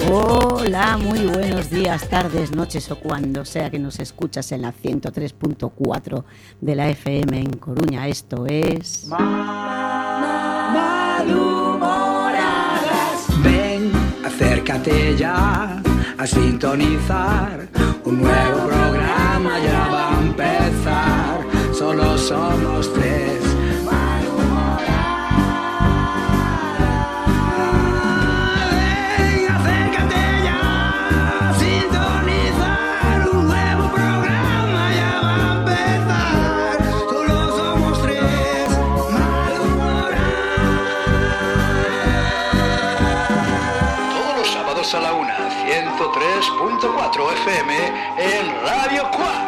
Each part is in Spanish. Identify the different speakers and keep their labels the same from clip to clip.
Speaker 1: Hola, muy buenos días, tardes, noches o cuando sea que nos escuchas en la 103.4 de la FM en Coruña. Esto es...
Speaker 2: Malhumoradas. Ven, acércate ya a sintonizar. Un nuevo programa ya va a empezar. Solo somos tres.
Speaker 3: A la 103.4 FM en Radio Cuá.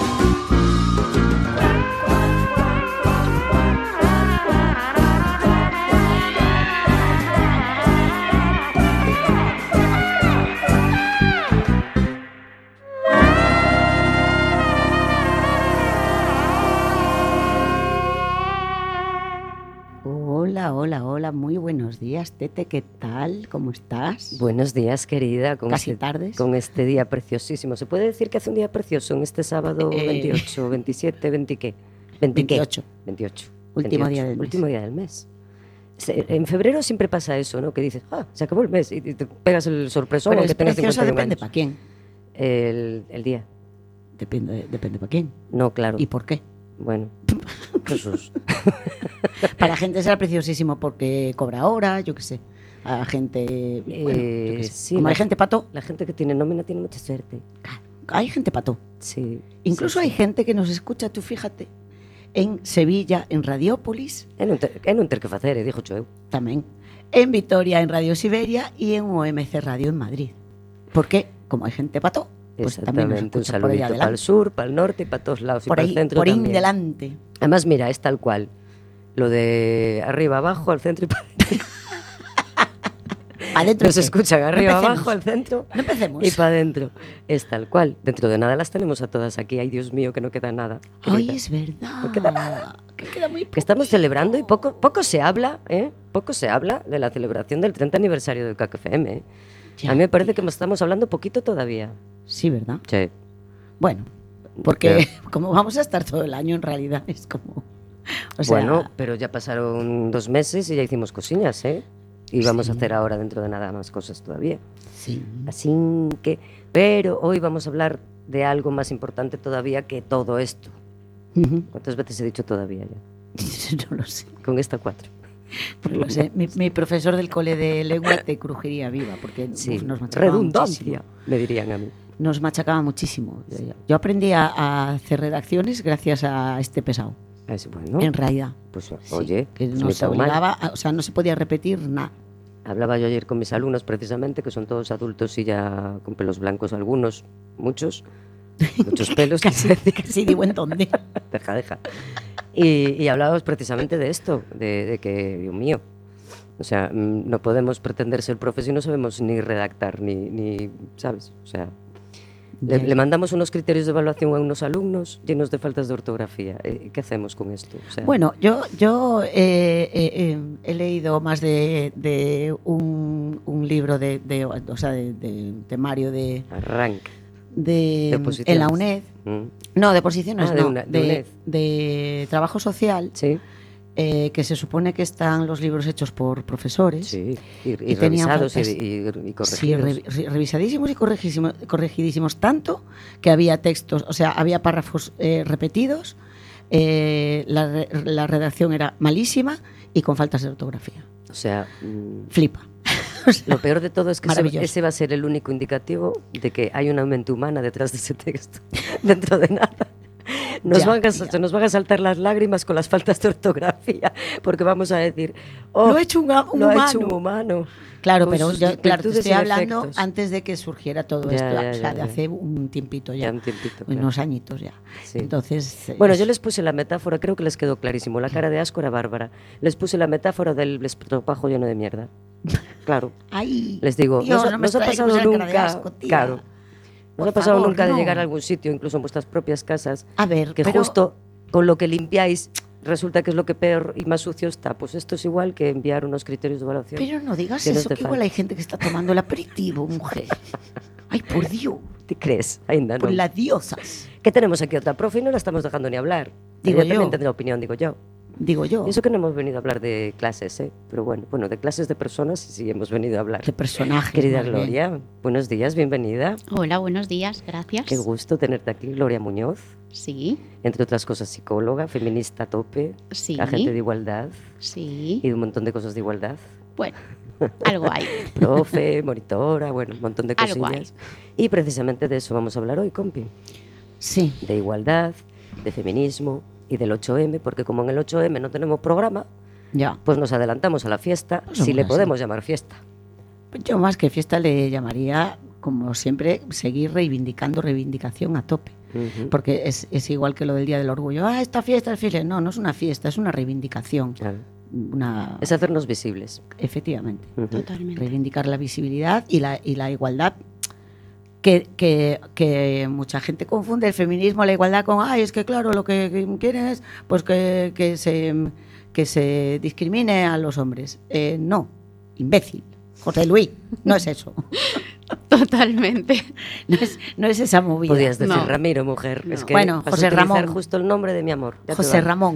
Speaker 1: Hola, muy buenos días, Tete, ¿qué tal? ¿Cómo estás?
Speaker 4: Buenos días, querida.
Speaker 1: Casi tardes.
Speaker 4: Con este día preciosísimo. ¿Se puede decir que hace un día precioso en este sábado 28, 27, 20 qué?
Speaker 1: 28.
Speaker 4: 28.
Speaker 1: Último
Speaker 4: 28,
Speaker 1: día del mes.
Speaker 4: Último día del mes. En febrero siempre pasa eso, ¿no? Que dices, se acabó el mes y te pegas el sorpresón.
Speaker 1: Pero
Speaker 4: aunque tengas 51
Speaker 1: depende
Speaker 4: años.
Speaker 1: para quién.
Speaker 4: El día.
Speaker 1: Depende para quién.
Speaker 4: No, claro.
Speaker 1: ¿Y por qué?
Speaker 4: Bueno, Jesús.
Speaker 1: Para gente será preciosísimo porque cobra hora, yo qué sé. A gente... Bueno, yo qué sé.
Speaker 4: Sí,
Speaker 1: como hay gente pato.
Speaker 4: La gente que tiene nómina tiene mucha suerte.
Speaker 1: Claro, hay gente pato.
Speaker 4: Sí.
Speaker 1: Incluso
Speaker 4: sí,
Speaker 1: hay gente que nos escucha, tú fíjate, en Sevilla, en Radiópolis.
Speaker 4: Non ter que facer, dixo eu.
Speaker 1: Tamén. En Vitoria, en Radio Siberia y en OMC Radio en Madrid. Porque, como hay gente pato, pues también nos
Speaker 4: Exactamente, un
Speaker 1: escucha por ahí
Speaker 4: saludito para el
Speaker 1: adelante.
Speaker 4: sur, para el norte y para todos lados.
Speaker 1: Por
Speaker 4: y para
Speaker 1: ahí,
Speaker 4: el centro
Speaker 1: por ahí
Speaker 4: también.
Speaker 1: delante.
Speaker 4: Además, mira, es tal cual. Lo de arriba, abajo, al centro y para adentro.
Speaker 1: Adentro.
Speaker 4: Nos escuchan arriba, abajo, al centro
Speaker 1: No empecemos.
Speaker 4: y para adentro. Es tal cual. Dentro de nada las tenemos a todas aquí. Ay, Dios mío, que no queda nada.
Speaker 1: Ay,
Speaker 4: Querida.
Speaker 1: es verdad.
Speaker 4: No queda nada.
Speaker 1: Que queda muy poco.
Speaker 4: Que estamos celebrando y poco se habla, ¿eh? Poco se habla de la celebración del 30 aniversario del CAC FM, ¿eh?
Speaker 1: Ya,
Speaker 4: A mí me parece que estamos hablando poquito todavía.
Speaker 1: Sí, ¿verdad?
Speaker 4: Sí.
Speaker 1: Bueno, porque como vamos a estar todo el año, en realidad es como... O sea,
Speaker 4: Bueno, pero ya pasaron 2 meses y ya hicimos cosillas, ¿eh? Y vamos a hacer ahora dentro de nada más cosas todavía.
Speaker 1: sí.
Speaker 4: Así que... Pero hoy vamos a hablar de algo más importante todavía que todo esto.
Speaker 1: Ujú.
Speaker 4: ¿Cuántas veces he dicho todavía ya?
Speaker 1: No lo sé.
Speaker 4: Con esta 4.
Speaker 1: No lo sé. Mi profesor del cole de lengua te crujiría viva porque
Speaker 4: Sí,
Speaker 1: nos machacaba
Speaker 4: redundancia,
Speaker 1: muchísimo.
Speaker 4: me dirían a mí.
Speaker 1: Nos machacaba muchísimo. Yo aprendí a hacer redacciones gracias a este pesado,
Speaker 4: Es bueno.
Speaker 1: en realidad.
Speaker 4: Pues
Speaker 1: Sí,
Speaker 4: oye,
Speaker 1: que
Speaker 4: pues ni
Speaker 1: nos
Speaker 4: tan mal.
Speaker 1: obligaba, o sea, no se podía repetir nada.
Speaker 4: Hablaba yo ayer con mis alumnos precisamente, que son todos adultos y ya con pelos blancos algunos, muchos pelos.
Speaker 1: Casi digo en dónde.
Speaker 4: Deja. Y hablábamos precisamente de esto, de que, Dios mío, o sea, no podemos pretender ser profes si no sabemos ni redactar, ni ¿sabes? O sea, le mandamos unos criterios de evaluación a unos alumnos llenos de faltas de ortografía. ¿Qué hacemos con esto? O sea,
Speaker 1: Bueno, yo he leído más de un libro o sea, de temario
Speaker 4: arranque.
Speaker 1: en la
Speaker 4: posiciones.
Speaker 1: UNED.
Speaker 4: Mm.
Speaker 1: No, de posiciones
Speaker 4: de
Speaker 1: no,
Speaker 4: UNED.
Speaker 1: de trabajo social,
Speaker 4: Sí,
Speaker 1: que se supone que están los libros hechos por profesores.
Speaker 4: sí. Y
Speaker 1: tenían
Speaker 4: revisados
Speaker 1: faltas.
Speaker 4: y
Speaker 1: Sí,
Speaker 4: corregidos.
Speaker 1: revisadísimos y corregidísimos tanto que había textos, o sea, había párrafos repetidos, la redacción era malísima y con faltas de ortografía.
Speaker 4: O sea,
Speaker 1: Flipa.
Speaker 4: lo peor de todo es que
Speaker 1: Maravilloso.
Speaker 4: ese va a ser el único indicativo de que hay una mente humana detrás de ese texto. Dentro de nada. Se nos van a saltar las lágrimas con las faltas de ortografía, porque vamos a decir,
Speaker 1: Lo ha hecho un
Speaker 4: lo ha
Speaker 1: humano.
Speaker 4: hecho un humano.
Speaker 1: Claro,
Speaker 4: con
Speaker 1: pero
Speaker 4: sus
Speaker 1: te
Speaker 4: virtudes
Speaker 1: estoy
Speaker 4: y
Speaker 1: hablando
Speaker 4: defectos.
Speaker 1: antes de que surgiera todo
Speaker 4: Ya,
Speaker 1: esto,
Speaker 4: ya,
Speaker 1: o sea,
Speaker 4: ya,
Speaker 1: de
Speaker 4: ya.
Speaker 1: hace un tiempito ya,
Speaker 4: Ya un tiempito,
Speaker 1: unos añitos ya.
Speaker 4: Sí.
Speaker 1: Entonces,
Speaker 4: Bueno, yo les puse la metáfora, creo que les quedó clarísimo. La cara de asco era bárbara. Les puse la metáfora del estropajo lleno de mierda. Claro.
Speaker 1: Ay,
Speaker 4: Les digo,
Speaker 1: Dios,
Speaker 4: ¿nos
Speaker 1: no me
Speaker 4: ha
Speaker 1: traigas
Speaker 4: pasado
Speaker 1: esa cara de
Speaker 4: nunca?
Speaker 1: asco, tía.
Speaker 4: Claro.
Speaker 1: Por
Speaker 4: ¿Nos ha pasado
Speaker 1: favor,
Speaker 4: nunca de
Speaker 1: no.
Speaker 4: llegar a algún sitio, incluso en vuestras propias casas,
Speaker 1: A ver,
Speaker 4: que
Speaker 1: pero
Speaker 4: justo con lo que limpiáis resulta que es lo que peor y más sucio está. Pues esto es igual que enviar unos criterios de evaluación.
Speaker 1: Pero no digas
Speaker 4: que no
Speaker 1: eso,
Speaker 4: te
Speaker 1: que igual
Speaker 4: falta.
Speaker 1: hay gente que está tomando el aperitivo, mujer. Ay, por Dios,
Speaker 4: ¿Te crees? Ainda
Speaker 1: por
Speaker 4: no.
Speaker 1: las diosas,
Speaker 4: Que tenemos aquí otra profe y no la estamos dejando ni hablar.
Speaker 1: Digo
Speaker 4: Ella también
Speaker 1: yo.
Speaker 4: tendrá opinión, digo yo.
Speaker 1: digo yo.
Speaker 4: Y eso que no hemos venido a hablar de clases, ¿eh? Pero bueno, de clases de personas sí hemos venido a hablar.
Speaker 1: De personajes.
Speaker 4: Querida
Speaker 1: más bien.
Speaker 4: Gloria, buenos días, bienvenida.
Speaker 5: Hola, buenos días, gracias.
Speaker 4: Qué gusto tenerte aquí, Gloria Muñoz.
Speaker 5: Sí,
Speaker 4: Entre otras cosas, psicóloga, feminista a tope,
Speaker 5: sí,
Speaker 4: agente de igualdad
Speaker 5: sí.
Speaker 4: y un montón de cosas de igualdad.
Speaker 5: Bueno, algo hay.
Speaker 4: Profe, monitora, bueno, un montón de
Speaker 5: Algo
Speaker 4: cosillas. Y precisamente de eso vamos a hablar hoy, compi.
Speaker 1: Sí,
Speaker 4: De igualdad, de feminismo y del 8M, porque como en el 8M no tenemos programa,
Speaker 1: ya.
Speaker 4: pues nos adelantamos a la fiesta,
Speaker 1: Pues
Speaker 4: si le
Speaker 1: somos así.
Speaker 4: podemos llamar fiesta.
Speaker 1: Yo más que fiesta le llamaría, como siempre, seguir reivindicación a tope.
Speaker 4: Ujú.
Speaker 1: Porque es igual que lo del Día del Orgullo. Ah, esta fiesta es fiesta. No, no es una fiesta, es una reivindicación.
Speaker 4: Claro.
Speaker 1: Es
Speaker 4: Es hacernos visibles.
Speaker 1: efectivamente.
Speaker 4: Ujú.
Speaker 5: Totalmente.
Speaker 1: Reivindicar la visibilidad y la igualdad. Que mucha gente confunde el feminismo, la igualdad con, ay, es que claro, lo que quieren es pues que se discrimine a los hombres. No, imbécil. José Luis, no es eso.
Speaker 5: Totalmente.
Speaker 1: No es esa movida.
Speaker 4: Podías decir
Speaker 5: No.
Speaker 4: Ramiro, mujer.
Speaker 5: No.
Speaker 4: Es que
Speaker 1: Bueno,
Speaker 4: vas a
Speaker 1: José
Speaker 4: utilizar
Speaker 1: Ramón.
Speaker 4: justo el nombre de mi amor. Ya te
Speaker 1: José
Speaker 4: vale.
Speaker 1: Ramón.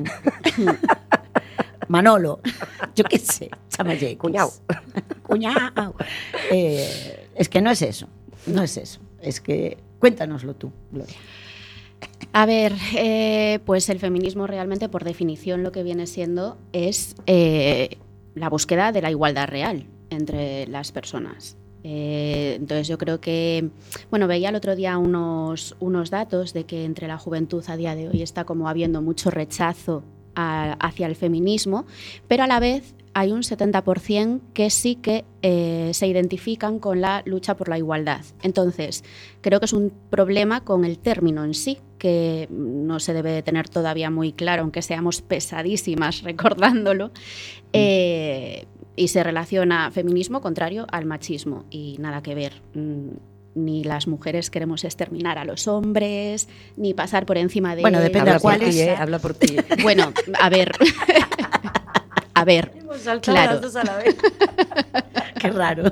Speaker 1: Manolo. Yo qué sé. Chamayequis.
Speaker 4: Cuñao.
Speaker 1: Cuñao. Es que no es eso. No es eso. Es que cuéntanoslo tú, Gloria.
Speaker 5: A ver, pues el feminismo realmente, por definición, lo que viene siendo es la búsqueda de la igualdad real entre las personas. Entonces yo creo que, bueno, veía el otro día unos datos de que entre la juventud a día de hoy está como habiendo mucho rechazo hacia el feminismo, pero a la vez hay un 70% que sí que se identifican con la lucha por la igualdad. Entonces, creo que es un problema con el término en sí, que no se debe tener todavía muy claro, aunque seamos pesadísimas recordándolo, y se relaciona feminismo contrario al machismo, y nada que ver. Ni las mujeres queremos exterminar a los hombres, ni pasar por encima de...
Speaker 1: Bueno, depende
Speaker 4: Habla
Speaker 1: a
Speaker 4: por
Speaker 1: cuál
Speaker 4: ti,
Speaker 1: es.
Speaker 4: habla por ti.
Speaker 5: Bueno, a ver... A ver,
Speaker 4: Hemos saltado
Speaker 5: claro.
Speaker 4: las dos a la vez.
Speaker 1: Qué raro.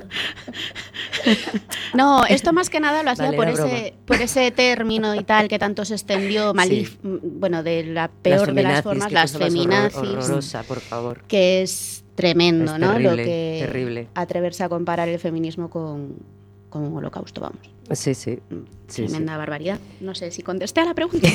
Speaker 5: No, esto más que nada lo hacía
Speaker 4: Vale,
Speaker 5: por,
Speaker 4: era
Speaker 5: por ese término y tal que tanto se extendió, bueno, de la peor de las formas,
Speaker 4: qué
Speaker 5: las
Speaker 4: cosa más
Speaker 5: feminazis,
Speaker 4: horrorosa, por favor.
Speaker 5: que es tremendo,
Speaker 4: Es
Speaker 5: ¿no? Lo
Speaker 4: terrible,
Speaker 5: que
Speaker 4: terrible.
Speaker 5: atreverse a comparar el feminismo con un holocausto, vamos.
Speaker 4: Sí, sí. Sí,
Speaker 5: Tremenda barbaridad. No sé si contesté a la pregunta.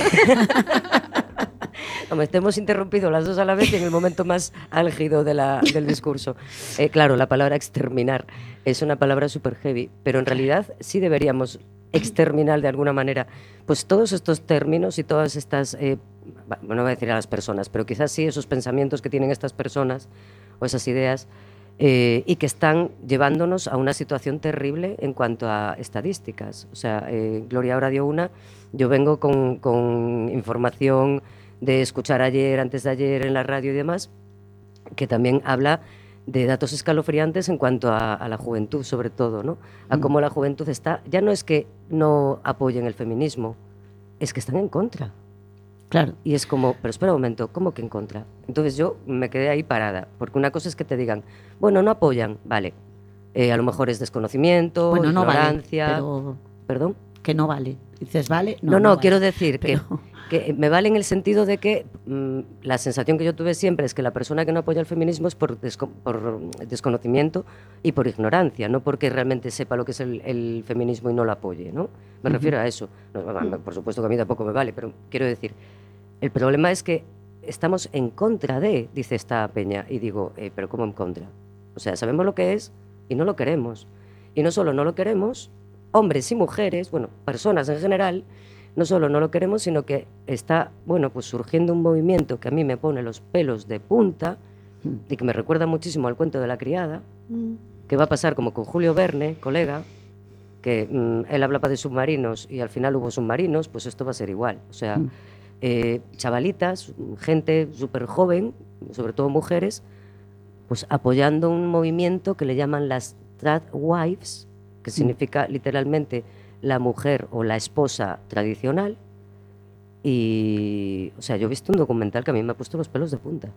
Speaker 4: Hombre, te hemos interrumpido las dos a la vez y en el momento más álgido del discurso. Claro, la palabra exterminar es una palabra súper heavy, pero en realidad sí deberíamos exterminar de alguna manera pues todos estos términos y todas estas, no voy a decir a las personas, pero quizás sí esos pensamientos que tienen estas personas o esas ideas y que están llevándonos a una situación terrible en cuanto a estadísticas. O sea, Gloria ahora dio una, yo vengo con información de escuchar ayer, antes de ayer en la radio y demás, que también habla de datos escalofriantes en cuanto a la juventud, sobre todo, ¿no? A cómo la juventud está, ya no es que no apoyen el feminismo, es que están en contra.
Speaker 1: Claro.
Speaker 4: Y es como, pero espera un momento, ¿cómo que en contra? Entonces yo me quedé ahí parada, porque una cosa es que te digan, bueno, no apoyan, vale, a lo mejor es desconocimiento,
Speaker 1: Bueno, no vale,
Speaker 4: ignorancia...
Speaker 1: pero
Speaker 4: ¿Perdón?
Speaker 1: que no vale. Dices, ¿vale?
Speaker 4: No,
Speaker 1: vale.
Speaker 4: quiero decir
Speaker 1: Pero-
Speaker 4: que me vale en el sentido de que la sensación que yo tuve siempre es que la persona que no apoya el feminismo es por desconocimiento y por ignorancia, no porque realmente sepa lo que es el feminismo y no lo apoye, ¿no? Me refiero a eso. No, por supuesto que a mí tampoco me vale, pero quiero decir, el problema es que estamos en contra de, dice esta peña, y digo, ¿pero cómo en contra? O sea, sabemos lo que es y no lo queremos. Y no solo no lo queremos, hombres y mujeres, bueno, personas en general, no solo no lo queremos, sino que está, bueno, pues surgiendo un movimiento que a mí me pone los pelos de punta y que me recuerda muchísimo al cuento de la criada, que va a pasar como con Julio Verne, colega, que él hablaba de submarinos y al final hubo submarinos, pues esto va a ser igual. O sea, chavalitas, gente súper joven, sobre todo mujeres, pues apoyando un movimiento que le llaman las trad wives, que significa literalmente la mujer o la esposa tradicional, Y, o sea, yo he visto un documental que a mí me ha puesto los pelos de punta.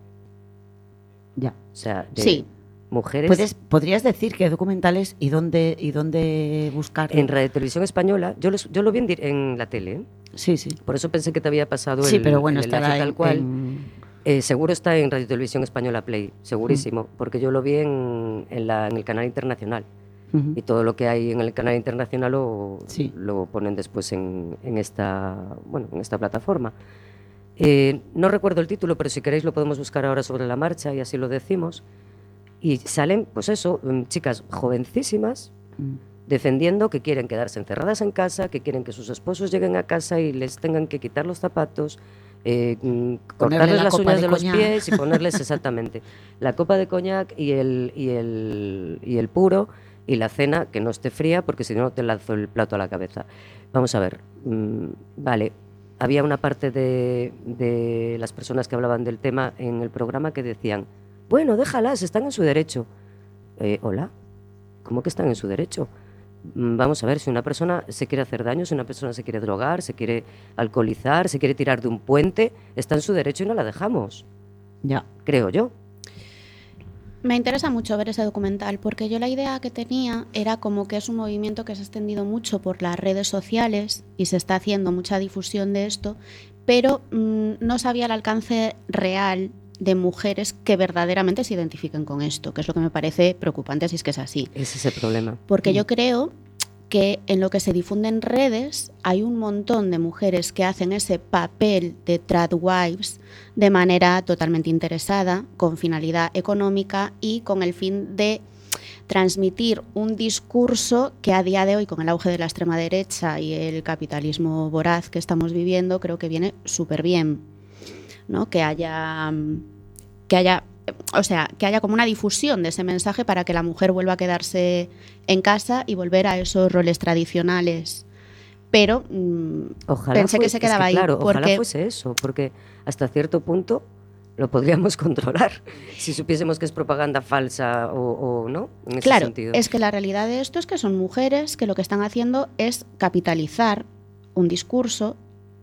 Speaker 1: Ya.
Speaker 4: O sea, de
Speaker 5: Sí.
Speaker 4: mujeres...
Speaker 1: ¿Podrías decir qué documentales y dónde buscar?
Speaker 4: En Radio Televisión Española, yo lo vi en la tele, ¿eh?
Speaker 1: Sí, sí.
Speaker 4: Por eso pensé que te había pasado
Speaker 1: Sí, pero bueno,
Speaker 4: el enlace
Speaker 1: estará
Speaker 4: tal cual.
Speaker 1: en-
Speaker 4: Seguro está en Radio Televisión Española Play, segurísimo, porque yo lo vi en el canal internacional.
Speaker 1: Ujú.
Speaker 4: Y todo lo que hay en el canal internacional
Speaker 1: Sí.
Speaker 4: lo ponen después en esta plataforma. No recuerdo el título, pero si queréis lo podemos buscar ahora sobre la marcha y así lo decimos. Y salen, pues eso, chicas jovencísimas
Speaker 1: Mm.
Speaker 4: defendiendo que quieren quedarse encerradas en casa, que quieren que sus esposos lleguen a casa y les tengan que quitar los zapatos, cortarles
Speaker 1: la
Speaker 4: las
Speaker 1: copa
Speaker 4: uñas
Speaker 1: de
Speaker 4: de los
Speaker 1: coñac.
Speaker 4: pies y ponerles exactamente la copa de coñac y el puro y la cena que no esté fría porque si no te lanzo el plato a la cabeza. Vamos a ver, vale, había una parte de las personas que hablaban del tema en el programa que decían, bueno, déjalas, están en su derecho. Hola, ¿cómo que están en su derecho? Vamos a ver, si una persona se quiere hacer daño, si una persona se quiere drogar, se quiere alcoholizar, se quiere tirar de un puente, está en su derecho y no la dejamos,
Speaker 1: Ya.
Speaker 4: creo yo.
Speaker 5: Me interesa mucho ver ese documental porque yo la idea que tenía era como que es un movimiento que se ha extendido mucho por las redes sociales y se está haciendo mucha difusión de esto, pero no sabía el alcance real de mujeres que verdaderamente se identifiquen con esto, que es lo que me parece preocupante si es que es así.
Speaker 4: Ese es el problema.
Speaker 5: Porque yo creo que en lo que se difunde en redes hay un montón de mujeres que hacen ese papel de tradwives de manera totalmente interesada, con finalidad económica y con el fin de transmitir un discurso que a día de hoy, con el auge de la extrema derecha y el capitalismo voraz que estamos viviendo, creo que viene súper bien, ¿no? Que haya como una difusión de ese mensaje para que la mujer vuelva a quedarse en casa y volver a esos roles tradicionales. Pero pensé que se quedaba ahí.
Speaker 4: Claro,
Speaker 5: porque
Speaker 4: ojalá fuese eso, porque hasta cierto punto lo podríamos controlar si supiésemos que es propaganda falsa o no, en ese
Speaker 5: claro,
Speaker 4: sentido.
Speaker 5: es que la realidad de esto es que son mujeres que lo que están haciendo es capitalizar un discurso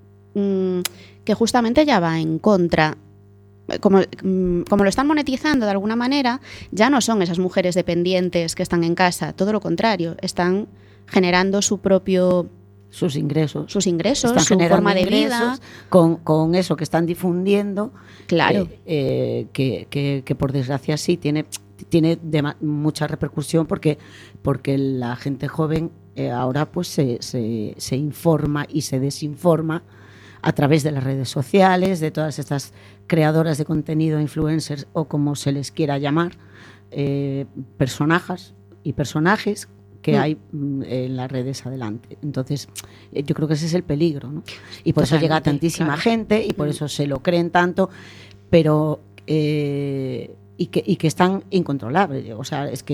Speaker 5: que justamente ya va en contra. Como lo están monetizando de alguna manera, ya no son esas mujeres dependientes que están en casa, todo lo contrario, están generando sus ingresos,
Speaker 1: Están
Speaker 5: su
Speaker 1: generando
Speaker 5: forma de vida.
Speaker 1: Con eso que están difundiendo,
Speaker 5: Claro.
Speaker 1: que por desgracia sí tiene mucha repercusión porque la gente joven ahora pues se informa y se desinforma a través de las redes sociales, de todas estas creadoras de contenido, influencers o como se les quiera llamar, personajes que hay en las redes adelante. Entonces, yo creo que ese es el peligro, ¿no? Y por eso llega a tantísima gente y por eso se lo creen tanto, pero y que están incontrolables. O sea, es que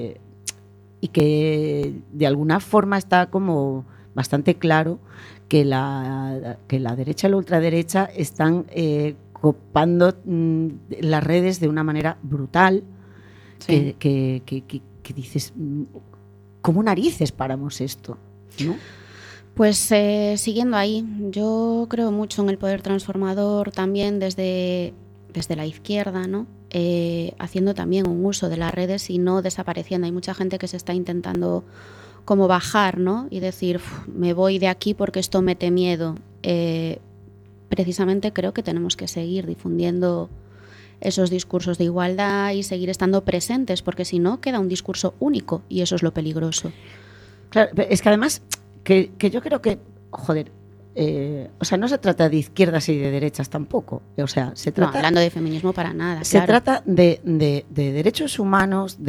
Speaker 1: y que de alguna forma está como bastante claro que la derecha y la ultraderecha están copando las redes de una manera brutal,
Speaker 5: Sí.
Speaker 1: que dices, ¿cómo narices paramos esto? ¿No?
Speaker 5: Pues siguiendo ahí, yo creo mucho en el poder transformador también desde la izquierda, ¿no? Haciendo también un uso de las redes y no desapareciendo. Hay mucha gente que se está intentando como bajar, ¿no? Y decir, me voy de aquí porque esto mete miedo. Precisamente creo que tenemos que seguir difundiendo esos discursos de igualdad y seguir estando presentes, porque si no queda un discurso único y eso es lo peligroso.
Speaker 1: Claro, es que además que yo creo que, joder, o sea, no se trata de izquierdas y de derechas tampoco. O sea, se trata...
Speaker 5: No, hablando de feminismo para nada,
Speaker 1: Se
Speaker 5: claro.
Speaker 1: trata de derechos humanos,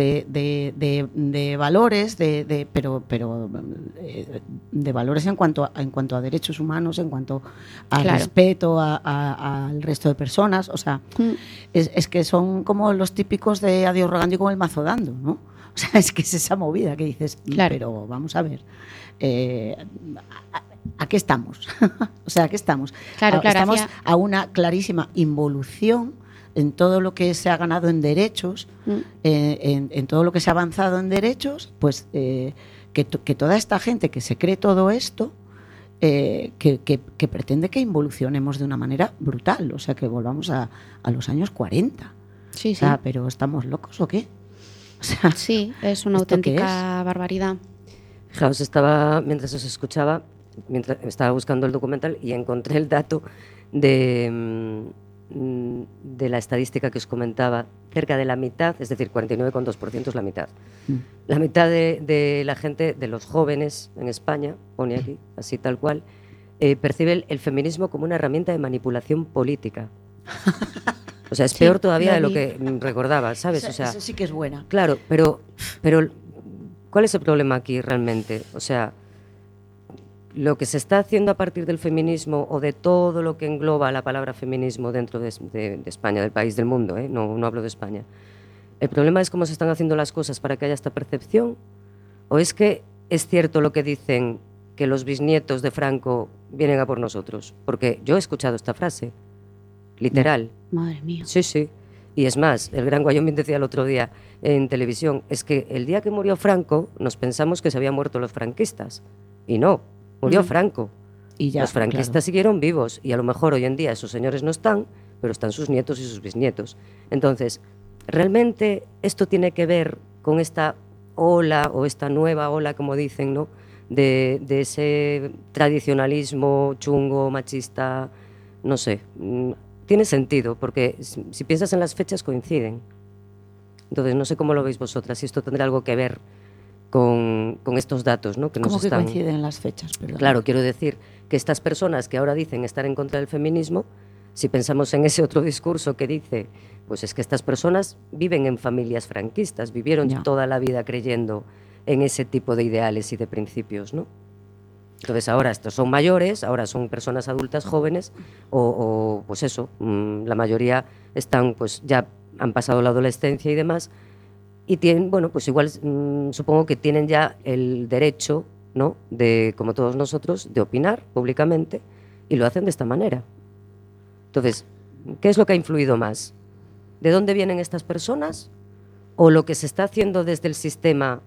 Speaker 1: de valores, pero de valores en cuanto a derechos humanos, en cuanto a
Speaker 5: Claro.
Speaker 1: respeto al resto de personas. O sea, es que son como los típicos de a Dios rogando y con el mazo dando, ¿no? O sea, es que es esa movida que dices,
Speaker 5: Claro.
Speaker 1: pero vamos a ver, ¿a qué estamos? O sea, ¿a qué estamos?
Speaker 5: Claro,
Speaker 1: Estamos
Speaker 5: hacía-
Speaker 1: a una clarísima involución en todo lo que se ha ganado en derechos, en todo lo que se ha avanzado en derechos, pues que toda esta gente que se cree todo esto que pretende que involucionemos de una manera brutal, o sea, que volvamos a los años 40.
Speaker 5: Sí,
Speaker 1: O sea, ¿pero estamos locos o qué? O sea,
Speaker 5: Sí, es una
Speaker 1: ¿esto qué
Speaker 5: auténtica barbaridad.
Speaker 4: Fijaos, mientras os escuchaba, mientras estaba buscando el documental y encontré el dato de la estadística que os comentaba. Cerca de la mitad, es decir, 49,2% es la mitad. La mitad de la gente, de los jóvenes en España, pone aquí, así tal cual, percibe el feminismo como una herramienta de manipulación política. O sea, es
Speaker 5: Sí,
Speaker 4: peor todavía
Speaker 5: lo
Speaker 4: de lo
Speaker 5: vi.
Speaker 4: que recordaba, ¿sabes? O sea,
Speaker 1: eso sí que es buena.
Speaker 4: claro, pero ¿cuál es el problema aquí realmente? O sea, lo que se está haciendo a partir del feminismo o de todo lo que engloba la palabra feminismo dentro de España, del país, del mundo, no hablo de España. ¿El problema es cómo se están haciendo las cosas para que haya esta percepción? ¿O es que es cierto lo que dicen, que los bisnietos de Franco vienen a por nosotros? Porque yo he escuchado esta frase, literal.
Speaker 5: Madre mía.
Speaker 4: Sí, sí. Y es más, el Gran Wyoming decía el otro día en televisión, es que el día que murió Franco nos pensamos que se habían muerto los franquistas. Y no, murió Franco.
Speaker 1: Y ya,
Speaker 4: Los franquistas
Speaker 1: claro.
Speaker 4: siguieron vivos y a lo mejor hoy en día esos señores no están, pero están sus nietos y sus bisnietos. Entonces, ¿realmente esto tiene que ver con esta ola o esta nueva ola, como dicen, ¿no? de ese tradicionalismo chungo, machista? No sé, tiene sentido, porque si piensas en las fechas coinciden. Entonces, no sé cómo lo veis vosotras, si esto tendrá algo que ver con estos datos, ¿no? Que nos
Speaker 1: ¿Cómo que
Speaker 4: están...
Speaker 1: coinciden las fechas? Perdón.
Speaker 4: Claro, quiero decir que estas personas que ahora dicen estar en contra del feminismo, si pensamos en ese otro discurso que dice, pues es que estas personas viven en familias franquistas, vivieron
Speaker 1: Ya.
Speaker 4: toda la vida creyendo en ese tipo de ideales y de principios, ¿no? Entonces ahora estos son mayores, ahora son personas adultas jóvenes o pues eso, la mayoría están, pues ya han pasado la adolescencia y demás, y tienen, bueno, pues igual supongo que tienen ya el derecho, ¿no?, de, como todos nosotros, de opinar públicamente, y lo hacen de esta manera. Entonces, ¿qué es lo que ha influido más? ¿De dónde vienen estas personas? ¿O lo que se está haciendo desde el sistema,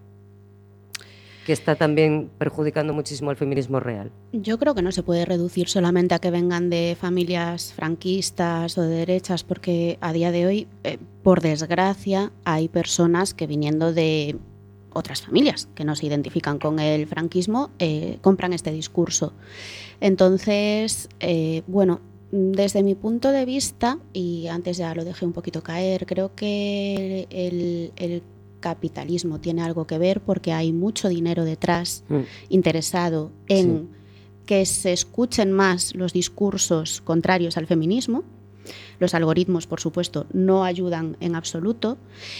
Speaker 4: que está también perjudicando muchísimo al feminismo real?
Speaker 5: Yo creo que no se puede reducir solamente a que vengan de familias franquistas o de derechas, porque a día de hoy, por desgracia, hay personas que viniendo de otras familias que no se identifican con el franquismo, compran este discurso. Entonces, bueno, desde mi punto de vista, y antes ya lo dejé un poquito caer, creo que el capitalismo tiene algo que ver, porque hay mucho dinero detrás interesado en que se escuchen más los discursos contrarios al feminismo. Los algoritmos, por supuesto, no ayudan en absoluto.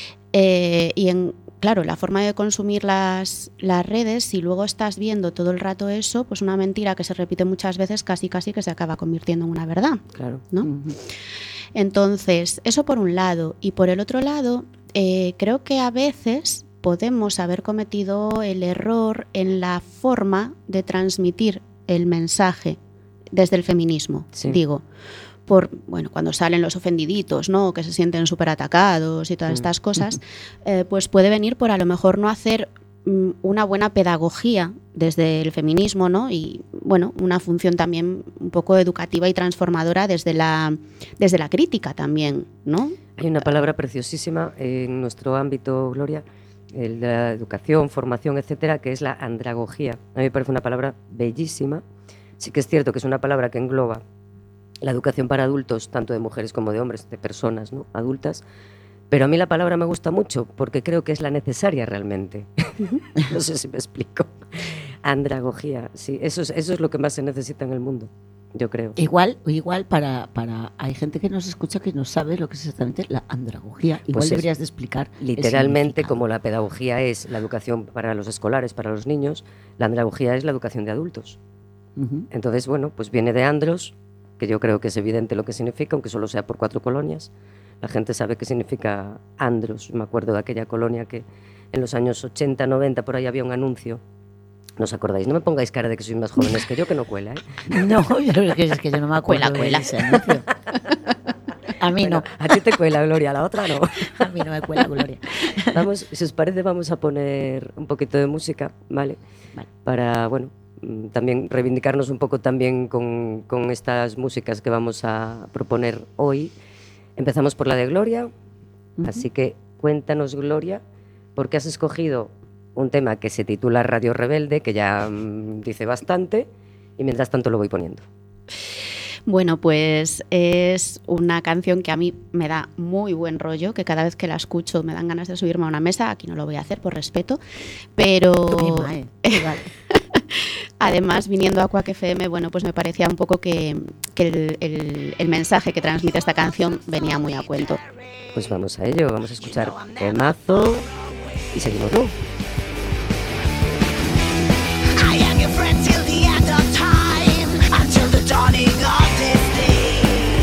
Speaker 5: Claro, la forma de consumir las redes, si luego estás viendo todo el rato eso, pues una mentira que se repite muchas veces casi que se acaba convirtiendo en una verdad.
Speaker 4: Claro.
Speaker 5: ¿No? Entonces, eso por un lado. Y por el otro lado, creo que a veces podemos haber cometido el error en la forma de transmitir el mensaje desde el feminismo, digo. Cuando salen los ofendiditos, ¿no?, que se sienten súper atacados y todas estas cosas, pues puede venir por a lo mejor no hacer una buena pedagogía desde el feminismo, ¿no? Y bueno, una función también un poco educativa y transformadora desde la crítica también, ¿no?
Speaker 4: Hay una palabra preciosísima en nuestro ámbito, Gloria, el de la educación, formación, etcétera, que es la andragogía. A mí me parece una palabra bellísima. Sí que es cierto que es una palabra que engloba la educación para adultos, tanto de mujeres como de hombres, de personas, ¿no?, adultas. Pero a mí la palabra me gusta mucho porque creo que es la necesaria realmente. No sé si me explico. Andragogía, sí, eso es lo que más se necesita en el mundo, yo creo.
Speaker 1: Igual hay gente que nos escucha que no sabe lo que es exactamente la andragogía. Igual
Speaker 4: Pues
Speaker 1: deberías de explicar.
Speaker 4: Literalmente, como la pedagogía es la educación para los escolares, para los niños, la andragogía es la educación de adultos. Entonces, bueno, pues viene de andros, que yo creo que es evidente lo que significa, aunque solo sea por 4 colonias. La gente sabe qué significa andros. Me acuerdo de aquella colonia que en los años 80, 90, por ahí había un anuncio. ¿No os acordáis? No me pongáis cara de que sois más jóvenes que yo, que no cuela, ¿eh?
Speaker 1: No, es que yo no me acuerdo
Speaker 5: Cuela.
Speaker 1: de ese anuncio. A mí
Speaker 4: Bueno,
Speaker 1: no.
Speaker 4: a ti te cuela, Gloria, a la otra no.
Speaker 1: A mí no me cuela, Gloria.
Speaker 4: Si os parece, vamos a poner un poquito de música, ¿vale?
Speaker 1: Vale.
Speaker 4: Para, bueno, también reivindicarnos un poco también con estas músicas que vamos a proponer hoy. Empezamos por la de Gloria, así que cuéntanos, Gloria, ¿por qué has escogido un tema que se titula Radio Rebelde, que ya dice bastante, y mientras tanto lo voy poniendo?
Speaker 5: Bueno, pues es una canción que a mí me da muy buen rollo, que cada vez que la escucho me dan ganas de subirme a una mesa. Aquí no lo voy a hacer por respeto, pero además, viniendo a Quack FM, bueno, pues me parecía un poco que el mensaje que transmite esta canción venía muy a cuento.
Speaker 4: Pues vamos a ello, vamos a escuchar temazo y seguimos, ¿no?
Speaker 6: I am your friend till the end of time, until the dawning of this day.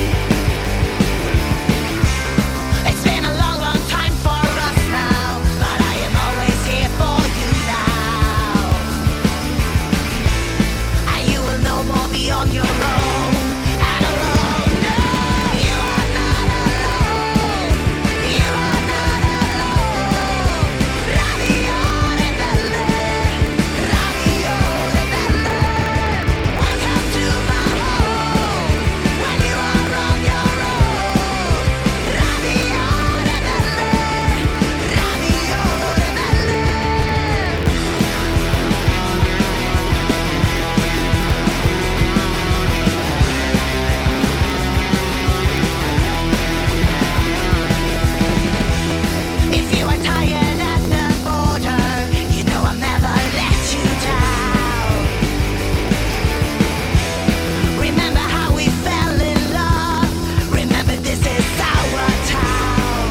Speaker 6: It's been a long, long time for us now, but I am always here for you now. And you will no more be on your own, and alone. No, you are not alone. You are not alone. Radio Rebelde. Radio Rebelde. Welcome to my home. When you are on your own. Radio Rebelde. Radio Rebelde. If you are tired at the border, you know I'll never let you down. Remember how we fell in love. Remember this is our town.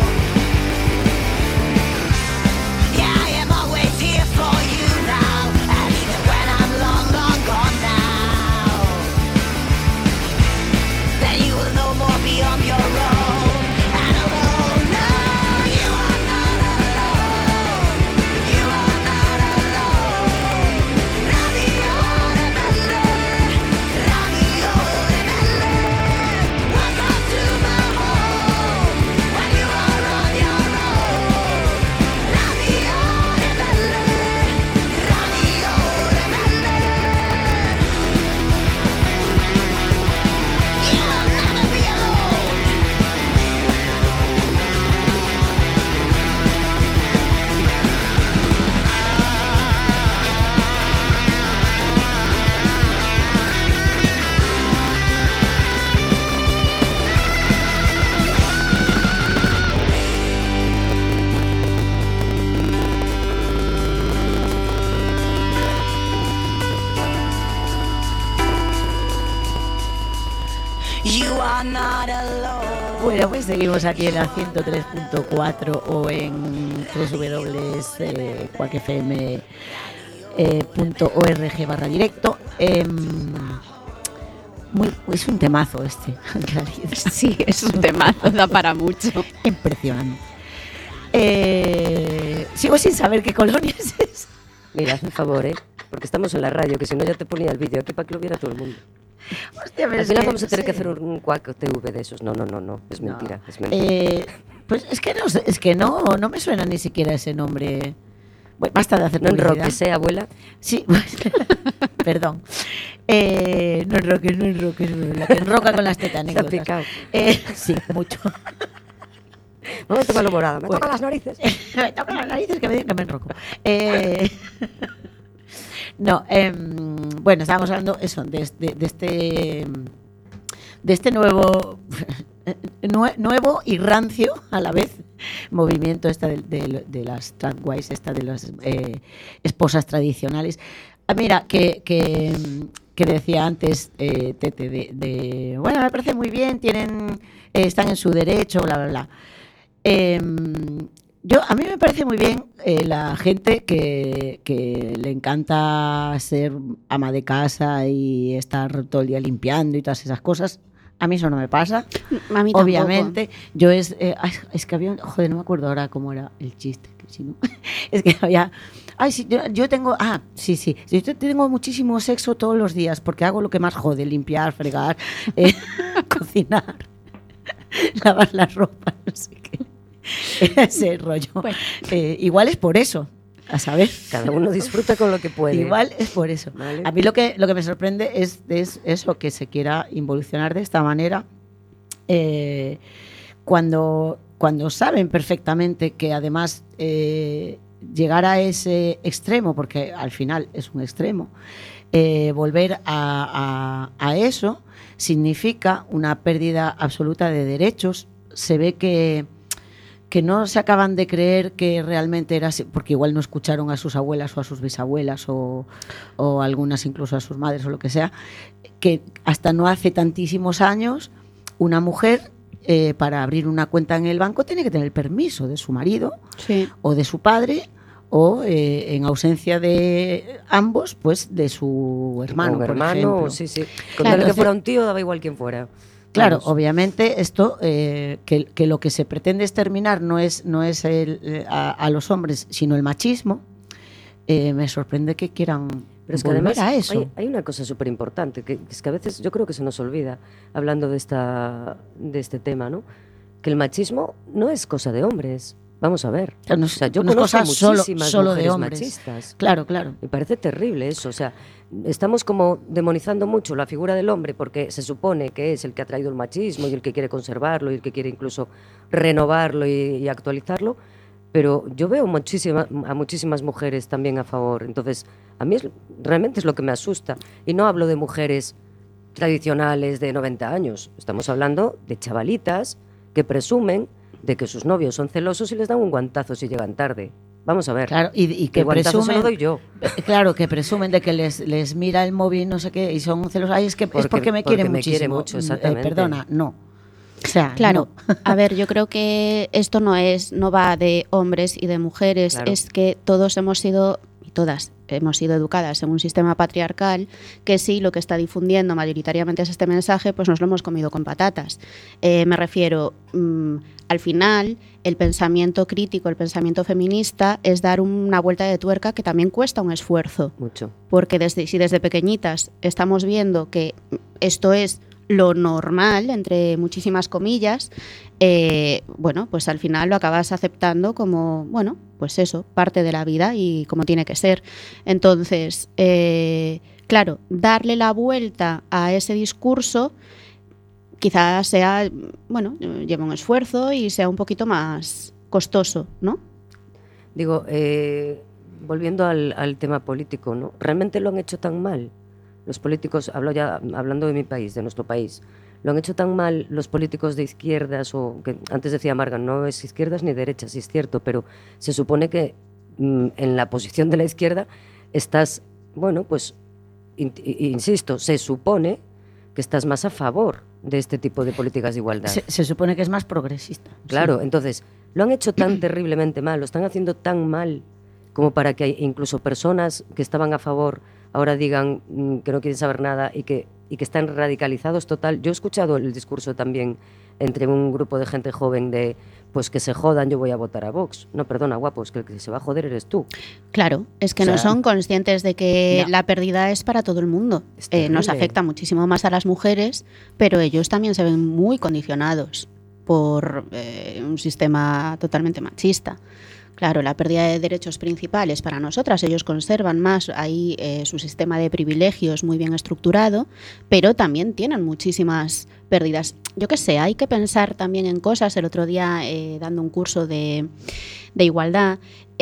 Speaker 6: Yeah, I am always here for you now, and even when I'm long, long gone now, then you will no more be on your own and alone. No, you are not alone. You are not alone. Radio Rebelde. Radio Rebelde. Welcome to my home. When you are on your own. Radio Rebelde. Radio Rebelde. You will never be alone. You are not alone.
Speaker 1: Bueno, pues seguimos aquí en la 103.4 o en www.quackfm.org/directo. Es un temazo este, en realidad.
Speaker 5: Sí, es un temazo, da para mucho.
Speaker 1: Impresionante. Sigo sin saber qué colonia es esa.
Speaker 4: Mira, haz un favor, porque estamos en la radio, que si no ya te ponía el vídeo aquí para que lo viera todo el mundo.
Speaker 1: Hostia, pero
Speaker 4: Al final
Speaker 1: es que,
Speaker 4: vamos a tener
Speaker 1: no
Speaker 4: que
Speaker 1: sé.
Speaker 4: hacer un Quack TV de esos. No, es mentira, es mentira.
Speaker 1: Pues es que no sé, es que no me suena ni siquiera ese nombre. Bueno, basta de hacer
Speaker 4: No
Speaker 1: publicidad.
Speaker 4: enroques, abuela.
Speaker 1: Sí, perdón. No enroques, la que enroca con las tetas.
Speaker 4: Se ha picado.
Speaker 1: Sí, mucho.
Speaker 4: Momento malhumorado. Me
Speaker 1: Bueno.
Speaker 4: toca las narices.
Speaker 1: Me tocan las narices que me digan que me enroco. No, bueno, estábamos hablando eso, de este nuevo y rancio a la vez movimiento esta de las tradwives, esta de las esposas tradicionales. Mira, que decía antes Tete bueno, me parece muy bien, están en su derecho, bla, bla, bla. A mí me parece muy bien la gente que le encanta ser ama de casa y estar todo el día limpiando y todas esas cosas. A mí eso no me pasa.
Speaker 5: A mí tampoco.
Speaker 1: Obviamente. Yo es que había... Joder, no me acuerdo ahora cómo era el chiste. Que si no, es que había... Ay, sí, yo tengo... Sí. Yo tengo muchísimo sexo todos los días porque hago lo que más jode. Limpiar, fregar, cocinar, lavar la ropa, no sé qué. Ese rollo.
Speaker 5: Bueno.
Speaker 1: Igual es por eso. A saber.
Speaker 4: Cada uno disfruta con lo que puede.
Speaker 1: Igual es por eso.
Speaker 4: Vale.
Speaker 1: A mí lo que me sorprende es eso, que se quiera involucionar de esta manera, cuando saben perfectamente que además llegar a ese extremo, porque al final es un extremo, volver a eso significa una pérdida absoluta de derechos. Se ve que no se acaban de creer que realmente era así, porque igual no escucharon a sus abuelas o a sus bisabuelas o algunas incluso a sus madres o lo que sea, que hasta no hace tantísimos años una mujer para abrir una cuenta en el banco tiene que tener el permiso de su marido
Speaker 5: Sí.
Speaker 1: o de su padre o en ausencia de ambos, pues de su hermano,
Speaker 4: Un
Speaker 1: por
Speaker 4: hermano,
Speaker 1: ejemplo.
Speaker 4: sí. Con
Speaker 5: Claro.
Speaker 4: tal que fuera un tío, daba igual quién fuera.
Speaker 1: Claro,
Speaker 4: Vamos.
Speaker 1: obviamente esto que lo que se pretende exterminar no es a los hombres, sino el machismo. Me sorprende que quieran
Speaker 4: Pero es que
Speaker 1: volver
Speaker 4: además
Speaker 1: a eso.
Speaker 4: hay una cosa súper importante, que es que a veces yo creo que se nos olvida, hablando de este tema, ¿no? Que el machismo no es cosa de hombres. Vamos a ver.
Speaker 1: No
Speaker 4: O sea, yo
Speaker 1: es
Speaker 4: conozco
Speaker 1: cosa
Speaker 4: muchísimas
Speaker 1: solo de
Speaker 4: mujeres
Speaker 1: hombres.
Speaker 4: machistas.
Speaker 1: Claro, claro.
Speaker 4: Me parece terrible eso. O sea, estamos como demonizando mucho la figura del hombre porque se supone que es el que ha traído el machismo y el que quiere conservarlo y el que quiere incluso renovarlo y actualizarlo. Pero yo veo a muchísimas mujeres también a favor. Entonces, a mí realmente es lo que me asusta. Y no hablo de mujeres tradicionales de 90 años. Estamos hablando de chavalitas que presumen de que sus novios son celosos y les dan un guantazo si llegan tarde. Vamos a ver.
Speaker 1: Claro, y
Speaker 4: Que
Speaker 1: que
Speaker 4: el guantazo se lo
Speaker 1: presumen,
Speaker 4: doy yo.
Speaker 1: claro, que presumen de que les mira el móvil, no sé qué, y son celos. Ay, es porque me quiere
Speaker 4: me quiere
Speaker 1: muchísimo.
Speaker 4: mucho, exactamente.
Speaker 1: Perdona, no. O sea,
Speaker 5: Claro,
Speaker 1: no.
Speaker 5: a ver, yo creo que esto no va de hombres y de mujeres,
Speaker 4: Claro.
Speaker 5: es que todos hemos sido, y todas hemos sido educadas en un sistema patriarcal que sí, lo que está difundiendo mayoritariamente es este mensaje, pues nos lo hemos comido con patatas. Me refiero, al final, el pensamiento crítico, el pensamiento feminista es dar una vuelta de tuerca que también cuesta un esfuerzo.
Speaker 4: Mucho.
Speaker 5: Porque si desde pequeñitas estamos viendo que esto es lo normal, entre muchísimas comillas, bueno, pues al final lo acabas aceptando como, bueno, pues eso, parte de la vida y como tiene que ser. Entonces, claro, darle la vuelta a ese discurso quizás sea, bueno, lleva un esfuerzo y sea un poquito más costoso, ¿no?
Speaker 4: Digo, volviendo al tema político, ¿no? ¿Realmente lo han hecho tan mal? Los políticos, hablando de mi país, de nuestro país, ¿lo han hecho tan mal los políticos de izquierdas? O que antes decía Marga, no es izquierdas ni derechas, sí es cierto, pero se supone que en la posición de la izquierda estás, bueno, pues, insisto, se supone que estás más a favor de este tipo de políticas de igualdad.
Speaker 1: Se supone que es más progresista.
Speaker 4: Claro,
Speaker 1: Sí.
Speaker 4: entonces, lo han hecho tan terriblemente mal, lo están haciendo tan mal como para que incluso personas que estaban a favor ahora digan que no quieren saber nada y que están radicalizados total. Yo he escuchado el discurso también entre un grupo de gente joven de, pues que se jodan, yo voy a votar a Vox. No, perdona, guapos, que el que se va a joder eres tú.
Speaker 5: Claro, es que
Speaker 1: O sea,
Speaker 5: no son conscientes de que
Speaker 1: no.
Speaker 5: la pérdida es para todo el mundo.
Speaker 4: Es terrible.
Speaker 5: Nos afecta muchísimo más a las mujeres, pero ellos también se ven muy condicionados por un sistema totalmente machista. Claro, la pérdida de derechos principales para nosotras, ellos conservan más ahí su sistema de privilegios muy bien estructurado, pero también tienen muchísimas pérdidas. Yo qué sé, hay que pensar también en cosas. El otro día, dando un curso de igualdad,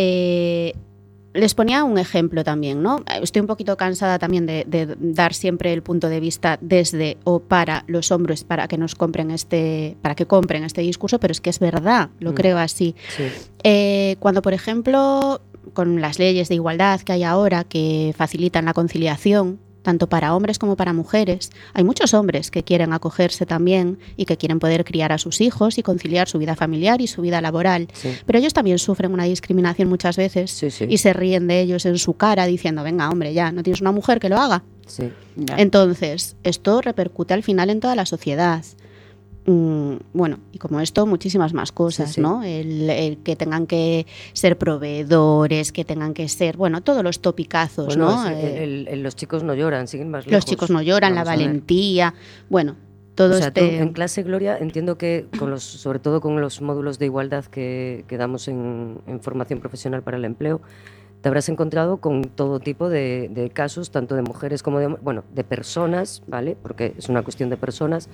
Speaker 5: les ponía un ejemplo también, ¿no? Estoy un poquito cansada también de dar siempre el punto de vista desde o para los hombres para que compren este discurso, pero es que es verdad, lo creo así.
Speaker 4: Sí.
Speaker 5: Cuando, por ejemplo, con las leyes de igualdad que hay ahora que facilitan la conciliación, tanto para hombres como para mujeres, hay muchos hombres que quieren acogerse también y que quieren poder criar a sus hijos y conciliar su vida familiar y su vida laboral.
Speaker 4: Sí.
Speaker 5: Pero ellos también sufren una discriminación muchas veces
Speaker 4: Sí, sí.
Speaker 5: y se ríen de ellos en su cara diciendo, venga, hombre, ya, ¿no tienes una mujer que lo haga?
Speaker 4: Sí.
Speaker 1: Ya.
Speaker 5: Entonces, esto repercute al final en toda la sociedad. Bueno, y como esto, muchísimas más cosas,
Speaker 4: Sí, sí.
Speaker 5: ¿no? El que tengan que ser proveedores, que tengan que ser, bueno, todos los topicazos,
Speaker 4: Bueno,
Speaker 5: ¿no?
Speaker 4: los chicos no lloran, siguen más lejos.
Speaker 5: Los chicos no lloran, la
Speaker 4: Vamos a ver.
Speaker 5: valentía, bueno, todo
Speaker 4: O sea, tú
Speaker 5: este...
Speaker 4: en clase, Gloria, entiendo que sobre todo con los módulos de igualdad que damos en formación profesional para el empleo, te habrás encontrado con todo tipo de casos, tanto de mujeres como de personas, ¿vale? Porque es una cuestión de personas.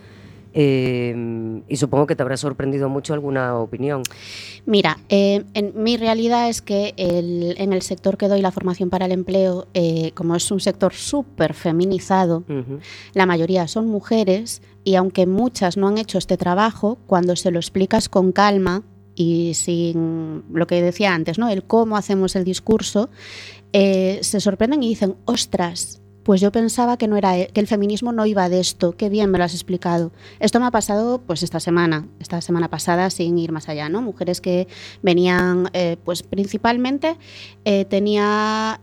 Speaker 4: Y supongo que te habrá sorprendido mucho alguna opinión.
Speaker 5: Mira, mi realidad es que en el sector que doy la formación para el empleo, como es un sector súper feminizado, la mayoría son mujeres y aunque muchas no han hecho este trabajo, cuando se lo explicas con calma y sin lo que decía antes, ¿no? El cómo hacemos el discurso, se sorprenden y dicen, ostras, pues yo pensaba que no era, que el feminismo no iba de esto, qué bien me lo has explicado. Esto me ha pasado pues esta semana pasada, sin ir más allá, ¿no? Mujeres que venían, pues principalmente tenía...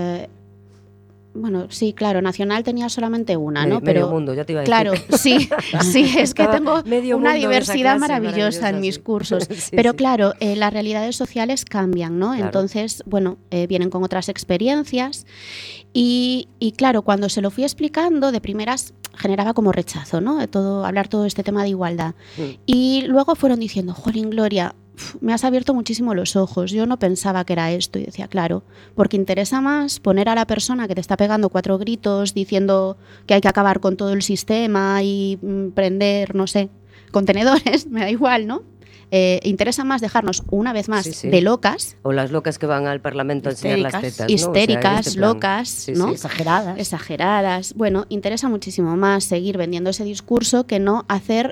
Speaker 5: bueno, sí, claro, nacional tenía solamente una, ¿no?
Speaker 4: Medio mundo, ya te iba a decir.
Speaker 5: Claro, sí, es que tengo una diversidad maravillosa en mis cursos.
Speaker 4: Sí,
Speaker 5: pero
Speaker 4: sí.
Speaker 5: claro, las realidades sociales cambian, ¿no?
Speaker 4: Claro.
Speaker 5: Entonces, bueno, vienen con otras experiencias y claro, cuando se lo fui explicando, de primeras generaba como rechazo, ¿no? Hablar todo este tema de igualdad. Y luego fueron diciendo, jolín, Gloria, me has abierto muchísimo los ojos, yo no pensaba que era esto. Y decía, claro, porque interesa más poner a la persona que te está pegando 4 gritos diciendo que hay que acabar con todo el sistema y prender, no sé, contenedores, me da igual, ¿no? Interesa más dejarnos una vez más de locas.
Speaker 4: O las locas que van al Parlamento a enseñar las tetas, ¿no?
Speaker 5: Histéricas,
Speaker 4: O sea, en este plan.
Speaker 5: locas,
Speaker 4: Sí,
Speaker 5: ¿no?
Speaker 4: sí.
Speaker 5: Exageradas. Bueno, interesa muchísimo más seguir vendiendo ese discurso que no hacer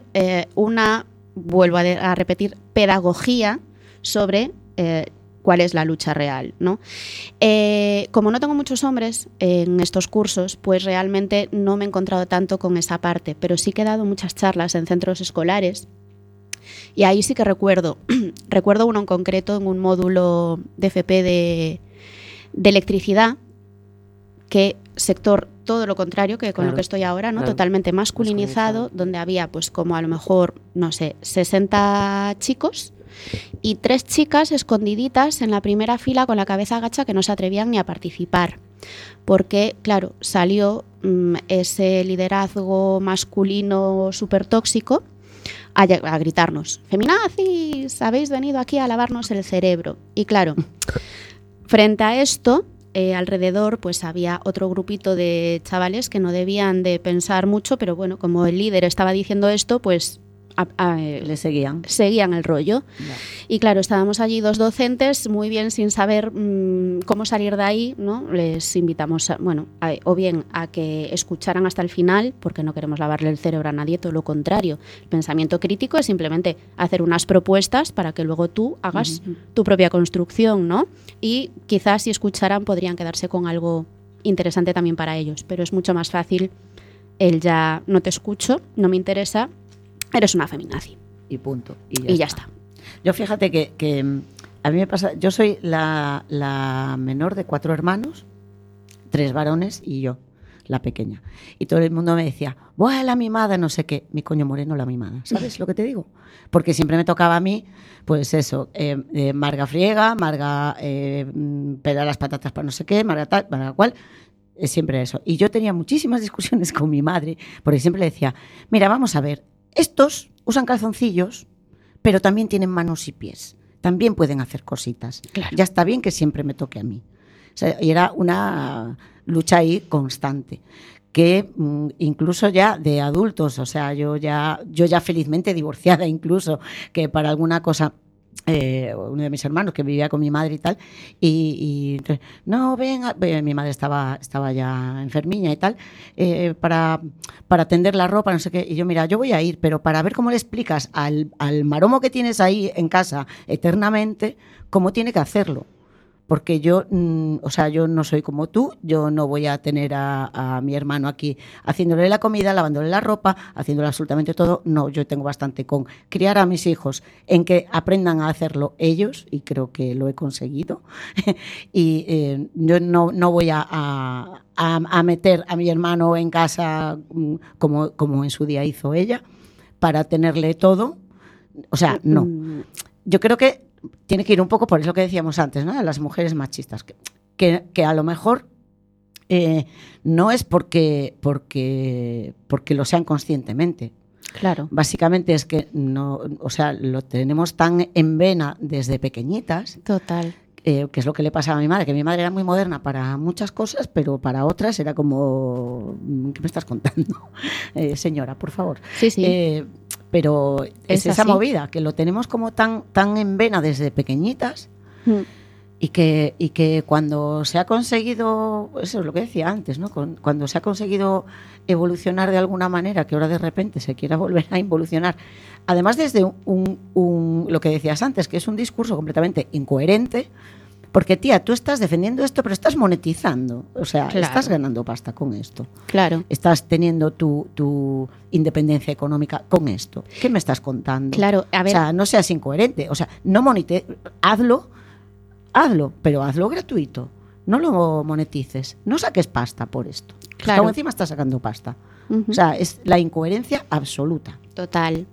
Speaker 5: vuelvo a repetir, pedagogía sobre cuál es la lucha real, ¿no? Como no tengo muchos hombres en estos cursos, pues realmente no me he encontrado tanto con esa parte, pero sí que he dado muchas charlas en centros escolares y ahí sí que recuerdo uno en concreto en un módulo de FP de electricidad, que sector todo lo contrario que con lo que estoy ahora, ¿no? Totalmente masculinizado, donde había pues como a lo mejor, no sé, 60 chicos y 3 chicas escondiditas en la primera fila con la cabeza agacha que no se atrevían ni a participar. Porque, claro, salió ese liderazgo masculino súper tóxico a gritarnos, feminazis, habéis venido aquí a lavarnos el cerebro. Y claro, frente a esto, alrededor pues había otro grupito de chavales que no debían de pensar mucho, pero bueno, como el líder estaba diciendo esto, pues
Speaker 1: le seguían
Speaker 5: el rollo.
Speaker 1: Ya.
Speaker 5: Y claro, estábamos allí 2 docentes muy bien sin saber cómo salir de ahí, ¿no? Les invitamos o bien a que escucharan hasta el final, porque no queremos lavarle el cerebro a nadie, todo lo contrario. El pensamiento crítico es simplemente hacer unas propuestas para que luego tú hagas tu propia construcción, ¿no? Y quizás si escucharan podrían quedarse con algo interesante también para ellos, pero es mucho más fácil el ya no te escucho, no me interesa, eres una feminazi.
Speaker 1: Y punto.
Speaker 5: Y ya está.
Speaker 1: Yo fíjate que a mí me pasa, yo soy la menor de 4 hermanos, 3 varones y yo, la pequeña. Y todo el mundo me decía, ¡buah, la mimada! No sé qué. Mi coño moreno, la mimada. ¿Sabes lo que te digo? Porque siempre me tocaba a mí, pues eso, Marga friega, Marga pela las patatas para no sé qué, Marga tal, Marga cual. Siempre eso. Y yo tenía muchísimas discusiones con mi madre, porque siempre le decía, mira, vamos a ver, estos usan calzoncillos, pero también tienen manos y pies. También pueden hacer cositas.
Speaker 5: Claro.
Speaker 1: Ya está bien que siempre me toque a mí. O sea, y era una lucha ahí constante. Que incluso ya de adultos, o sea, yo ya felizmente divorciada incluso, que para alguna cosa... uno de mis hermanos que vivía con mi madre y tal, y entonces, no, venga, mi madre estaba ya enfermiña y tal, para tender la ropa, no sé qué, y yo, mira, yo voy a ir, pero para ver cómo le explicas al maromo que tienes ahí en casa eternamente, cómo tiene que hacerlo. Porque yo, o sea, yo no soy como tú, yo no voy a tener a mi hermano aquí haciéndole la comida, lavándole la ropa, haciéndole absolutamente todo. No, yo tengo bastante con criar a mis hijos en que aprendan a hacerlo ellos, y creo que lo he conseguido. Y yo no voy a meter a mi hermano en casa como en su día hizo ella, para tenerle todo. O sea, no. Yo creo que tiene que ir un poco por eso que decíamos antes, ¿no? De las mujeres machistas, que a lo mejor no es porque lo sean conscientemente.
Speaker 5: Claro.
Speaker 1: Básicamente es que no, o sea, lo tenemos tan en vena desde pequeñitas.
Speaker 5: Total.
Speaker 1: que es lo que le pasaba a mi madre, que mi madre era muy moderna para muchas cosas, pero para otras era como, ¿qué me estás contando? Señora, por favor.
Speaker 5: Sí, sí.
Speaker 1: Pero es esa
Speaker 5: así.
Speaker 1: movida, que lo tenemos como tan en vena desde pequeñitas, y que cuando se ha conseguido, eso es lo que decía antes, ¿no? Cuando se ha conseguido evolucionar de alguna manera, que ahora de repente se quiera volver a involucionar, además desde lo que decías antes, que es un discurso completamente incoherente, porque tía, tú estás defendiendo esto, pero estás monetizando, o sea,
Speaker 5: Claro.
Speaker 1: estás ganando pasta con esto.
Speaker 5: Claro.
Speaker 1: Estás teniendo tu independencia económica con esto. ¿Qué me estás contando?
Speaker 5: Claro, a ver.
Speaker 1: O sea, no seas incoherente. O sea, no hazlo, pero hazlo gratuito. No lo monetices. No saques pasta por esto.
Speaker 5: Claro.
Speaker 1: Como encima estás sacando pasta.
Speaker 5: Ujú.
Speaker 1: O sea, es la incoherencia absoluta.
Speaker 5: Total.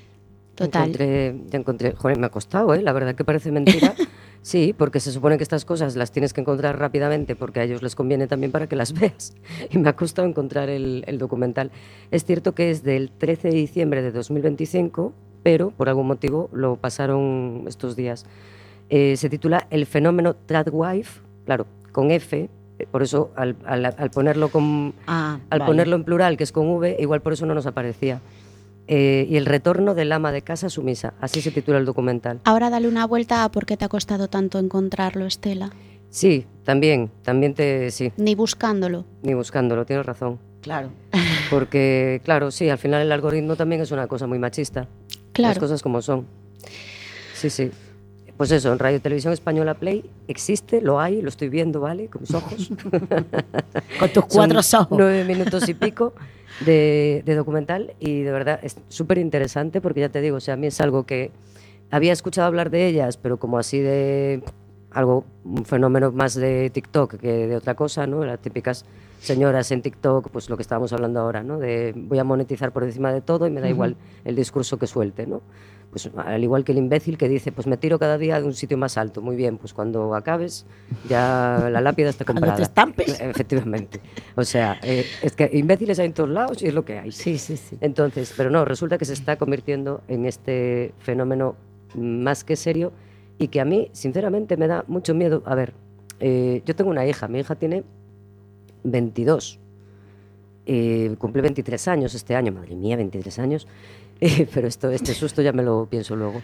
Speaker 4: Ya encontré, joder, me ha costado, la verdad que parece mentira. Sí, porque se supone que estas cosas las tienes que encontrar rápidamente porque a ellos les conviene también para que las veas. Y me ha costado encontrar el documental. Es cierto que es del 13 de diciembre de 2025, pero por algún motivo lo pasaron estos días. Se titula El fenómeno Tradwife, claro, con F, por eso al ponerlo
Speaker 1: Vale.
Speaker 4: ponerlo en plural, que es con V, igual por eso no nos aparecía. Y el retorno del ama de casa sumisa, así se titula el documental.
Speaker 5: Ahora dale una vuelta a por qué te ha costado tanto encontrarlo, Estela.
Speaker 4: Sí, también sí,
Speaker 5: Ni buscándolo.
Speaker 4: ni buscándolo, tienes razón.
Speaker 1: Claro.
Speaker 4: Porque, claro, sí, al final el algoritmo también es una cosa muy machista.
Speaker 5: Claro.
Speaker 4: Las cosas como son. Sí, sí. Pues eso, en Radio Televisión Española Play existe, lo hay, lo estoy viendo, ¿vale? Con mis ojos.
Speaker 1: Con tus 4 ojos.
Speaker 4: 9 minutos y pico de documental y de verdad es súper interesante porque ya te digo, o sea, a mí es algo que había escuchado hablar de ellas, pero como así de un fenómeno más de TikTok que de otra cosa, ¿no? Las típicas señoras en TikTok, pues lo que estábamos hablando ahora, ¿no? De voy a monetizar por encima de todo y me da igual el discurso que suelte, ¿no? Pues al igual que el imbécil que dice, pues me tiro cada día de un sitio más alto. Muy bien, pues cuando acabes ya la lápida está
Speaker 1: Cuando
Speaker 4: comprada.
Speaker 1: te estampes.
Speaker 4: Efectivamente. O sea, es que imbéciles hay en todos lados y es lo que hay.
Speaker 1: Sí, sí, sí.
Speaker 4: Entonces, pero no, resulta que se está convirtiendo en este fenómeno más que serio y que a mí, sinceramente, me da mucho miedo. A ver, yo tengo una hija, mi hija tiene 22, cumple 23 años este año, madre mía, 23 años, pero este susto ya me lo pienso luego.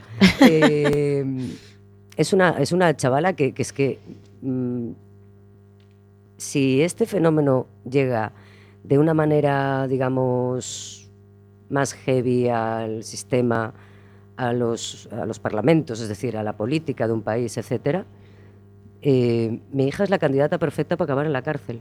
Speaker 4: Es una chavala que es que si este fenómeno llega de una manera, digamos, más heavy al sistema, a los parlamentos, es decir, a la política de un país, etcétera, mi hija es la candidata perfecta para acabar en la cárcel.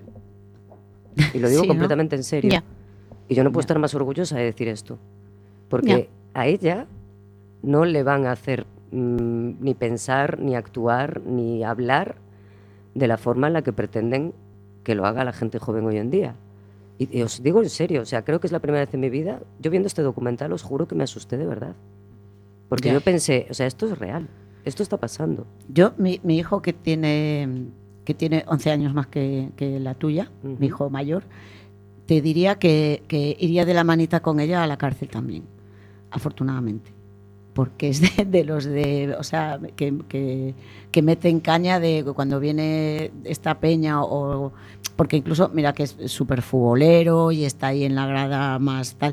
Speaker 4: Y lo digo
Speaker 1: Sí, ¿no?
Speaker 4: completamente en serio.
Speaker 5: Ya.
Speaker 4: Y yo no puedo
Speaker 1: Ya.
Speaker 4: estar más orgullosa de decir esto. Porque a ella no le van a hacer ni pensar, ni actuar, ni hablar de la forma en la que pretenden que lo haga la gente joven hoy en día. Y os digo en serio, o sea, creo que es la primera vez en mi vida, yo viendo este documental os juro que me asusté de verdad. Porque
Speaker 1: Ya.
Speaker 4: yo pensé, o sea, esto es real, esto está pasando.
Speaker 1: Yo, mi hijo que tiene 11 años más que la tuya,
Speaker 4: Ujú.
Speaker 1: mi hijo mayor, te diría que iría de la manita con ella a la cárcel también, afortunadamente. Porque es de los o sea, que meten caña de cuando viene esta peña o porque incluso, mira que es súper futbolero y está ahí en la grada más tal,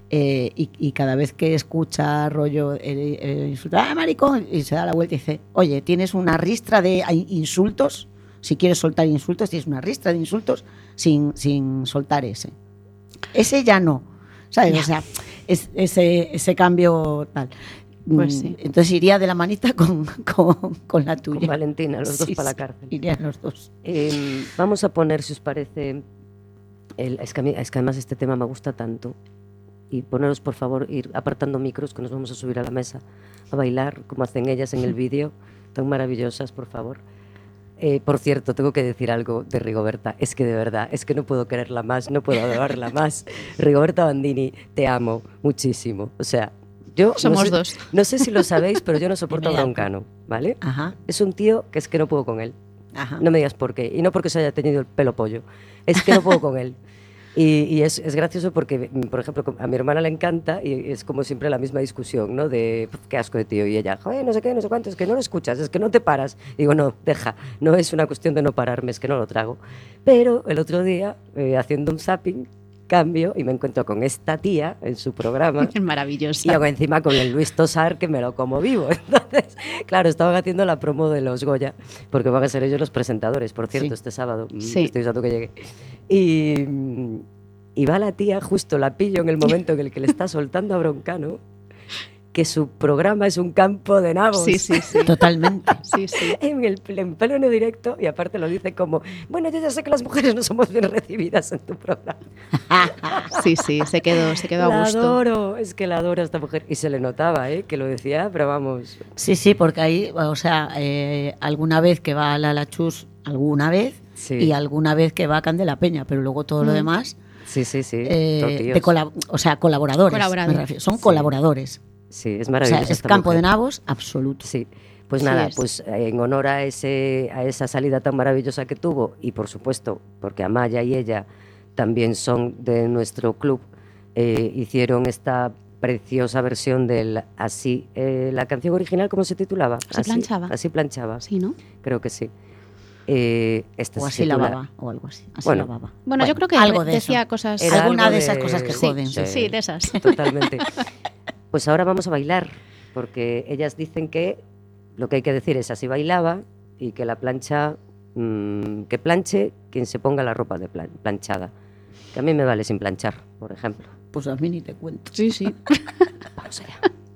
Speaker 1: y cada vez que escucha rollo insultar, ¡ah, maricón! Y se da la vuelta y dice, oye, tienes una ristra de insultos, si quieres soltar insultos, tienes una ristra de insultos sin soltar ese. Ese ya no, ¿sabes?
Speaker 5: Ya.
Speaker 1: O sea, ese cambio tal.
Speaker 5: Pues sí.
Speaker 1: Entonces iría de la manita con la tuya.
Speaker 4: Con Valentina, los dos
Speaker 1: Sí,
Speaker 4: para la
Speaker 1: sí,
Speaker 4: cárcel.
Speaker 1: irían los dos.
Speaker 4: Vamos a poner, si os parece, es que además este tema me gusta tanto, y poneros, por favor, ir apartando micros, que nos vamos a subir a la mesa a bailar, como hacen ellas en el vídeo, tan maravillosas, por favor. Por cierto, tengo que decir algo de Rigoberta, es que de verdad, es que no puedo quererla más, no puedo adorarla más. Rigoberta Bandini, te amo muchísimo, o sea, yo
Speaker 5: Somos dos.
Speaker 4: No sé si lo sabéis, pero yo no soporto a
Speaker 1: Inmediato.
Speaker 4: Broncano, ¿vale?
Speaker 1: Ajá,
Speaker 4: Es un tío que es que no puedo con él.
Speaker 1: ajá.
Speaker 4: No me digas por qué. Y no porque se haya tenido el pelo pollo. Es que no puedo con él. Y es gracioso porque, por ejemplo, a mi hermana le encanta y es como siempre la misma discusión, ¿no? De qué asco de tío. Y ella, joder, no sé qué, no sé cuánto, es que no lo escuchas, es que no te paras. Digo, no, deja, no es una cuestión de no pararme, es que no lo trago. Pero el otro día, haciendo un zapping, cambio y me encuentro con esta tía en su programa.
Speaker 5: Maravillosa.
Speaker 4: Y hago encima con el Luis Tosar, que me lo como vivo. Entonces, claro, estaban haciendo la promo de los Goya, porque van a ser ellos los presentadores, por cierto,
Speaker 1: Sí.
Speaker 4: este sábado.
Speaker 5: Sí.
Speaker 4: Estoy usando que llegue. Y va la tía, justo la pillo en el momento en el que le está soltando a Broncano, que su programa es un campo de nabos.
Speaker 5: Sí, sí, sí.
Speaker 1: Totalmente.
Speaker 5: Sí, sí.
Speaker 4: En pleno directo, y aparte lo dice como, bueno, yo ya sé que las mujeres no somos bien recibidas en tu programa.
Speaker 5: Sí, sí, se quedó a
Speaker 4: La
Speaker 5: gusto.
Speaker 4: adoro, es que la adoro a esta mujer. Y se le notaba, que lo decía, pero vamos.
Speaker 1: Sí, sí, porque ahí, o sea, alguna vez que va a la Chus, alguna vez,
Speaker 4: Sí.
Speaker 1: y alguna vez que va a Candela Peña, pero luego todo lo demás,
Speaker 4: Sí, sí, sí.
Speaker 1: de o sea, colaboradores.
Speaker 5: Colaboradores.
Speaker 1: me refiero, son colaboradores.
Speaker 4: Sí, es
Speaker 1: O sea,
Speaker 4: maravilloso.
Speaker 1: es
Speaker 4: esta
Speaker 1: campo
Speaker 4: mujer.
Speaker 1: de nabos absoluto.
Speaker 4: Sí. Pues
Speaker 5: Sí
Speaker 4: nada,
Speaker 5: es.
Speaker 4: pues en honor a esa salida tan maravillosa que tuvo, y por supuesto, porque Amaya y ella también son de nuestro club, hicieron esta preciosa versión del Así. ¿La canción original cómo se titulaba?
Speaker 5: Así planchaba.
Speaker 4: Así planchaba,
Speaker 5: Sí, ¿no?
Speaker 4: creo que sí. Esta
Speaker 1: O
Speaker 4: se
Speaker 1: así
Speaker 4: titula-
Speaker 1: lavaba, o algo así. Así
Speaker 4: Bueno.
Speaker 1: lavaba.
Speaker 5: Bueno, yo creo que
Speaker 1: algo de
Speaker 5: decía
Speaker 1: eso.
Speaker 5: cosas...
Speaker 4: Era
Speaker 1: Alguna
Speaker 4: algo
Speaker 1: de esas cosas que joden.
Speaker 5: Sí, de esas.
Speaker 4: Totalmente. Pues ahora vamos a bailar, porque ellas dicen que lo que hay que decir es así bailaba y que la plancha, que planche quien se ponga la ropa de planchada. Que a mí me vale sin planchar, por ejemplo.
Speaker 1: Pues a mí ni te cuento.
Speaker 5: Sí, sí.
Speaker 4: Vamos allá.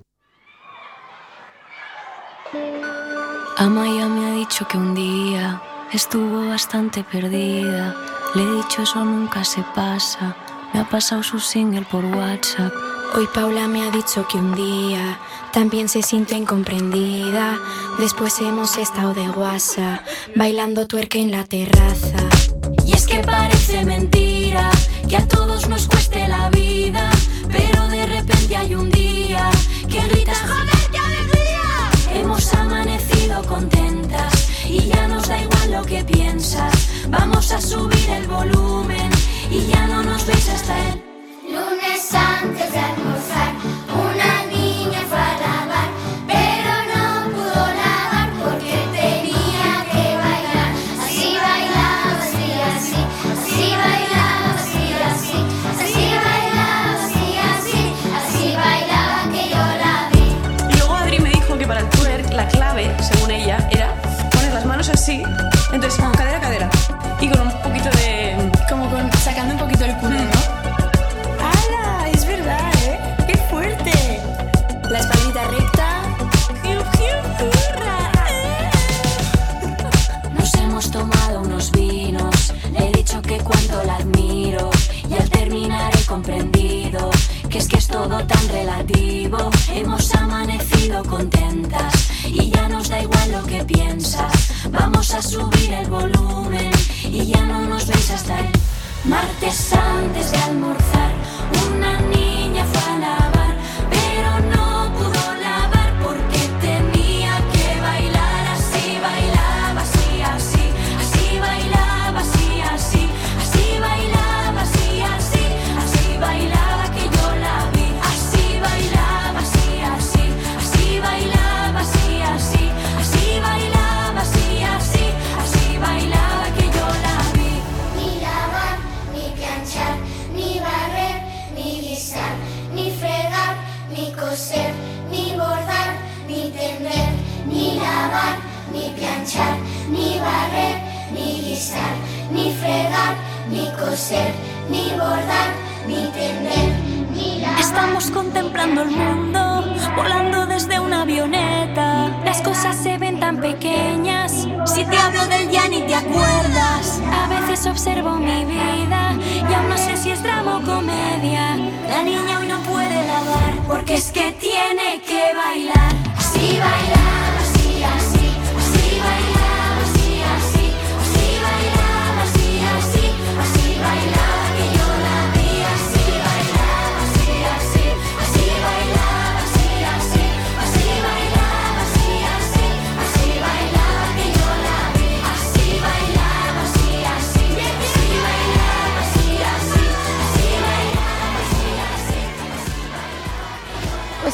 Speaker 7: Amaya me ha dicho que un día estuvo bastante perdida. Le he dicho eso nunca se pasa. Me ha pasado su single por WhatsApp.
Speaker 8: Hoy Paula me ha dicho que un día también se sintió incomprendida. Después hemos estado de guasa, bailando tuerca en la terraza.
Speaker 7: Y es que parece mentira que a todos nos cueste la vida, pero de repente hay un día que gritas ¡joder, qué alegría! Hemos amanecido contentas y ya nos da igual lo que piensas. Vamos a subir el volumen y ya no nos veis hasta el
Speaker 9: Lunes antes de almorzar, una niña fue a lavar, pero no pudo lavar porque tenía que bailar. Así bailaba, así, así, así bailaba, así, así, así bailaba, así, así, así bailaba que yo la vi.
Speaker 10: Y luego Adri me dijo que para el twerk la clave, según ella, era poner las manos así, entonces cadera a cadera y con un poquito de...
Speaker 8: Como sacando un poquito el culo, ¿no?
Speaker 10: ¡Hala! Es verdad, ¿eh? ¡Qué fuerte!
Speaker 8: La espaldita recta.
Speaker 7: Nos hemos tomado unos vinos, le he dicho que cuánto la admiro y al terminar he comprendido que es todo tan relativo. Hemos amanecido contentas y ya nos da igual lo que piensas. Vamos a subir el volumen y ya no nos veis hasta el martes antes de almorzar. Una niña fue a lavar, pero no pudo lavar porque tenía que bailar. Así bailaba, así, así, así bailaba, así, así, así bailaba, así, así, así bailaba que yo la vi. Así bailaba, así, así, así bailaba, así, así, así bailaba, así, así, así bailaba que yo la vi.
Speaker 9: Ni lavar, ni planchar, ni barrer, ni guisar, ni fregar, ni coser, ni bordar, ni tender. Ni lavar, ni planchar, ni barrer, ni guisar, ni fregar, ni coser, ni bordar, ni tender. Ni lavar.
Speaker 7: Estamos contemplando el mundo, volando desde una avioneta.
Speaker 8: Las cosas se ven tan pequeñas, si te hablo del ya ni te acuerdas. A veces observo mi vida y aún no sé si es drama o comedia. La niña hoy no puede lavar porque es que tiene que bailar.
Speaker 9: Así bailaba, así, así, así bailaba, así, así, así bailaba, así, así, así bailaba que yo la vi. Así bailaba, así, así, así bailaba, así, así, así bailaba, así, así, así bailaba que yo la vi. Así bailaba, así, así, así bailaba, así, así,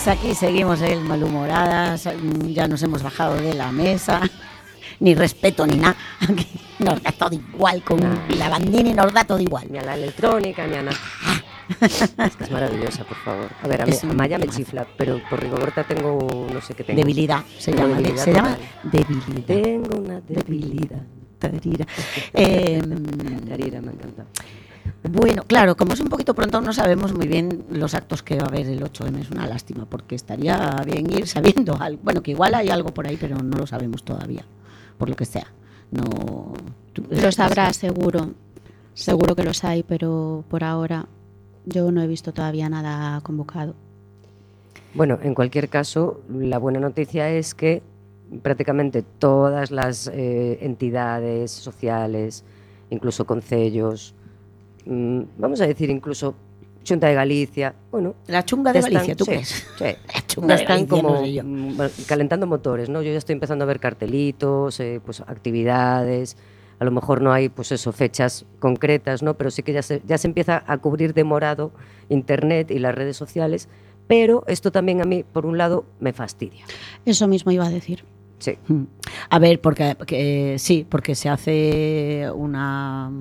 Speaker 1: Pues aquí seguimos malhumoradas, ya nos hemos bajado de la mesa, ni respeto ni nada, aquí nos da todo igual, con la bandini nos da todo igual.
Speaker 4: Ni a la electrónica, ni a nada. Es que es maravillosa, por favor. A ver, a Maya me chifla, pero por Rigoberta tengo, no sé qué tengo.
Speaker 1: Debilidad, se llama debilidad.
Speaker 4: Tengo una debilidad.
Speaker 1: Tarira.
Speaker 4: Tarira, me encanta.
Speaker 1: Bueno, claro, como es un poquito pronto, no sabemos muy bien los actos que va a haber el 8M. Es una lástima, porque estaría bien ir sabiendo algo. Bueno, que igual hay algo por ahí, pero no lo sabemos todavía, por lo que sea. No.
Speaker 5: Los habrá, seguro. Seguro que los hay, pero por ahora yo no he visto todavía nada convocado.
Speaker 4: Bueno, en cualquier caso, la buena noticia es que prácticamente todas las entidades sociales, incluso concellos, vamos a decir incluso Xunta de Galicia, bueno,
Speaker 1: la chunga de Galicia, ¿tú crees?
Speaker 4: Sí,
Speaker 1: la chunga de
Speaker 4: están
Speaker 1: Galicia,
Speaker 4: como
Speaker 1: no sé yo.
Speaker 4: calentando motores, ¿no? Yo ya estoy empezando a ver cartelitos, pues actividades. A lo mejor no hay, pues eso, fechas concretas, ¿no? Pero sí que ya se empieza a cubrir de morado Internet y las redes sociales. Pero esto también a mí, por un lado, me fastidia.
Speaker 5: Eso mismo iba a decir.
Speaker 4: Sí.
Speaker 1: A ver, porque sí, porque se hace una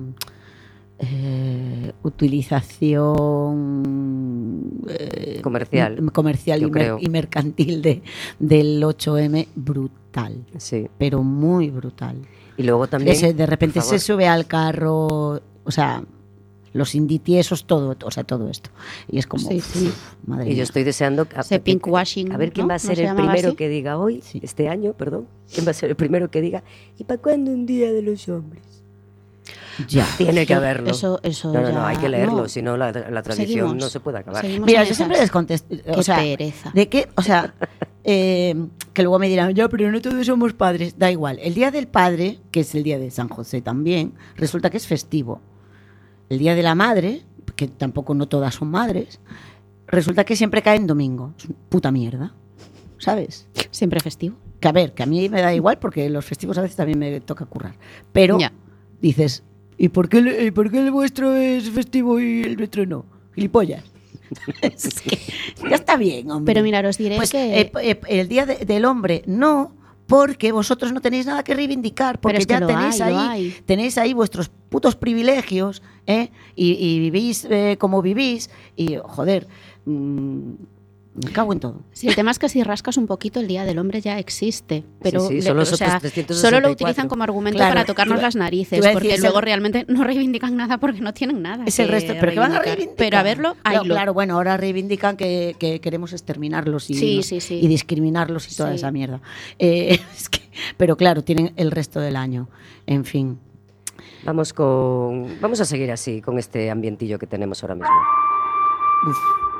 Speaker 1: utilización comercial y mercantil del 8M brutal.
Speaker 4: Sí.
Speaker 1: Pero muy brutal.
Speaker 4: Y luego también,
Speaker 1: de repente se sube al carro, o sea, los inditiesos, todo esto. Y es como,
Speaker 5: sí.
Speaker 1: Madre
Speaker 4: mía. Y yo estoy deseando
Speaker 5: pinkwashing,
Speaker 4: a ver quién va a ser el primero que diga hoy, este año, perdón, quién va a ser el primero que diga, ¿y para cuándo un día de los hombres?
Speaker 1: Ya.
Speaker 4: Tiene que haberlo.
Speaker 5: Eso
Speaker 4: no, hay que leerlo, si no la tradición no se puede acabar.
Speaker 1: Mira, yo siempre les contesto, o sea,
Speaker 5: pereza.
Speaker 1: ¿de qué? O sea, que luego me dirán, ya, pero no todos somos padres. Da igual, el Día del Padre, que es el Día de San José también, resulta que es festivo. El Día de la Madre, que tampoco no todas son madres, resulta que siempre cae en domingo. Es una puta mierda, ¿sabes?
Speaker 5: Siempre festivo.
Speaker 1: Que a ver, que a mí me da igual porque los festivos a veces también me toca currar. Pero dices, ¿y por qué el vuestro es festivo y el nuestro no? Gilipollas. Es que ya está bien, hombre.
Speaker 5: Pero mira, os diré
Speaker 1: pues
Speaker 5: que
Speaker 1: el Día del Hombre no, porque vosotros no tenéis nada que reivindicar, porque es que ya tenéis ahí vuestros putos privilegios, y vivís como vivís, y joder, me cago en todo.
Speaker 5: Sí, el tema es que si rascas un poquito, el Día del Hombre ya existe, pero
Speaker 4: solo
Speaker 5: lo utilizan como argumento para tocarnos las narices, porque luego realmente no reivindican nada porque no tienen nada.
Speaker 1: Es el resto, pero que van a reivindicar.
Speaker 5: Pero a verlo,
Speaker 1: claro, bueno, ahora reivindican que queremos exterminarlos y discriminarlos y toda esa mierda. Pero claro, tienen el resto del año. En fin.
Speaker 4: Vamos a seguir así, con este ambientillo que tenemos ahora mismo.
Speaker 1: Uf.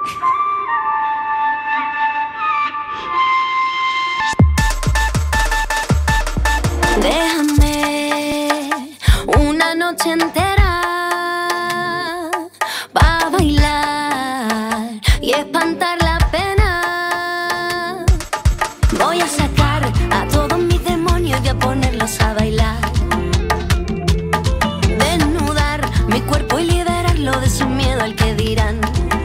Speaker 8: Déjame una noche entera pa' bailar y espantar la pena. Voy a sacar a todos mis demonios y a ponerlos a bailar. Desnudar mi cuerpo y liberarlo de su miedo al que dirán.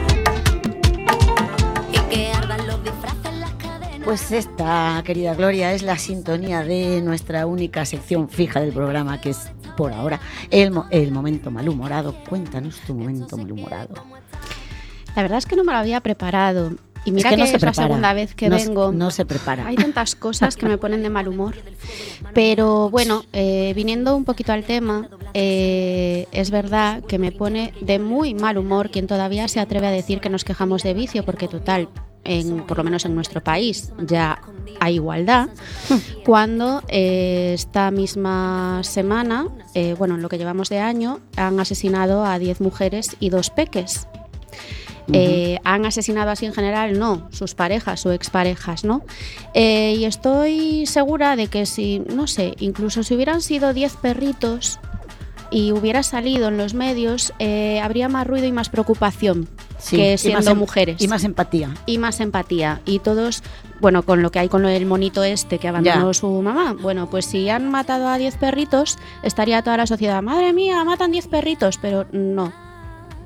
Speaker 8: Y que ardan los disfraces en las cadenas.
Speaker 1: Pues esta, querida Gloria, es la sintonía de nuestra única sección fija del programa, que es, por ahora, el momento malhumorado. Cuéntanos tu momento malhumorado.
Speaker 5: La verdad es que no me lo había preparado. Y mira que es la segunda vez que vengo.
Speaker 1: No se prepara.
Speaker 5: Hay tantas cosas que me ponen de mal humor. Pero bueno, viniendo un poquito al tema, es verdad que me pone de muy mal humor quien todavía se atreve a decir que nos quejamos de vicio, porque total, por lo menos en nuestro país ya hay igualdad, cuando esta misma semana, en lo que llevamos de año, han asesinado a 10 mujeres y 2 peques. Han asesinado así en general, no, sus parejas o exparejas, ¿no? Y estoy segura de que incluso si hubieran sido 10 perritos y hubiera salido en los medios, habría más ruido y más preocupación que siendo mujeres.
Speaker 1: Y más empatía.
Speaker 5: Y todos, con lo que hay con el monito que abandonó su mamá. Bueno, pues si han matado a 10 perritos, estaría toda la sociedad, madre mía, matan 10 perritos, pero no.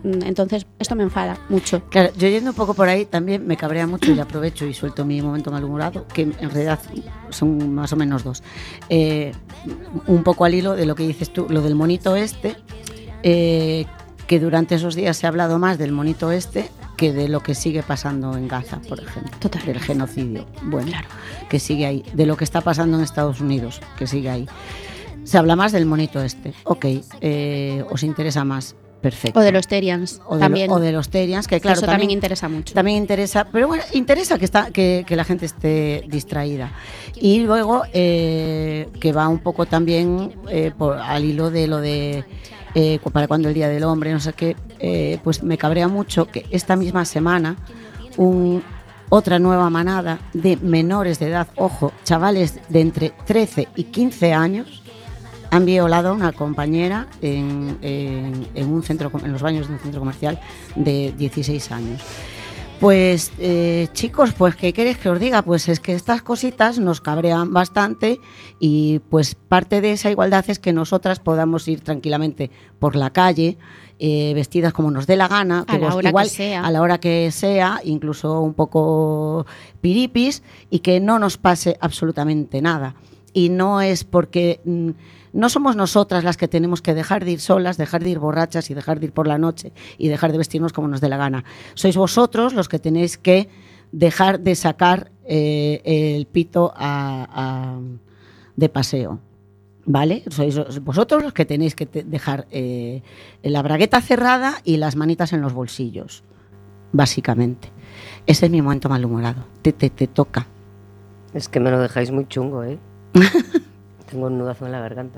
Speaker 5: Entonces, esto me enfada mucho.
Speaker 1: Claro, yo yendo un poco por ahí también me cabrea mucho y aprovecho y suelto mi momento malhumorado, que en realidad son más o menos dos. Un poco al hilo de lo que dices tú, lo del monito este, que durante esos días se ha hablado más del monito este que de lo que sigue pasando en Gaza, por ejemplo.
Speaker 5: Total.
Speaker 1: Del genocidio. Bueno, claro, que sigue ahí. De lo que está pasando en Estados Unidos, que sigue ahí. Se habla más del monito este. Ok, ¿os interesa más? Perfecto.
Speaker 5: O de los Terians también.
Speaker 1: O de los Terians, que claro,
Speaker 5: eso también interesa mucho.
Speaker 1: También interesa, pero bueno, interesa que la gente esté distraída. Y luego, que va un poco también al hilo de lo de para cuando el Día del Hombre, no sé qué, pues me cabrea mucho que esta misma semana otra nueva manada de menores de edad, ojo, chavales de entre 13 y 15 años, han violado a una compañera en los baños de un centro comercial de 16 años. Pues chicos, pues ¿qué queréis que os diga? Pues es que estas cositas nos cabrean bastante y pues parte de esa igualdad es que nosotras podamos ir tranquilamente por la calle, vestidas como nos dé la gana,
Speaker 5: a la hora que sea,
Speaker 1: incluso un poco piripis, y que no nos pase absolutamente nada. Y no es porque no somos nosotras las que tenemos que dejar de ir solas, dejar de ir borrachas y dejar de ir por la noche y dejar de vestirnos como nos dé la gana. Sois vosotros los que tenéis que dejar de sacar el pito de paseo, ¿vale? Sois vosotros los que tenéis que dejar la bragueta cerrada y las manitas en los bolsillos, básicamente. Ese es mi momento malhumorado. Te toca.
Speaker 4: Es que me lo dejáis muy chungo, ¿eh? Tengo un nudazo en la garganta.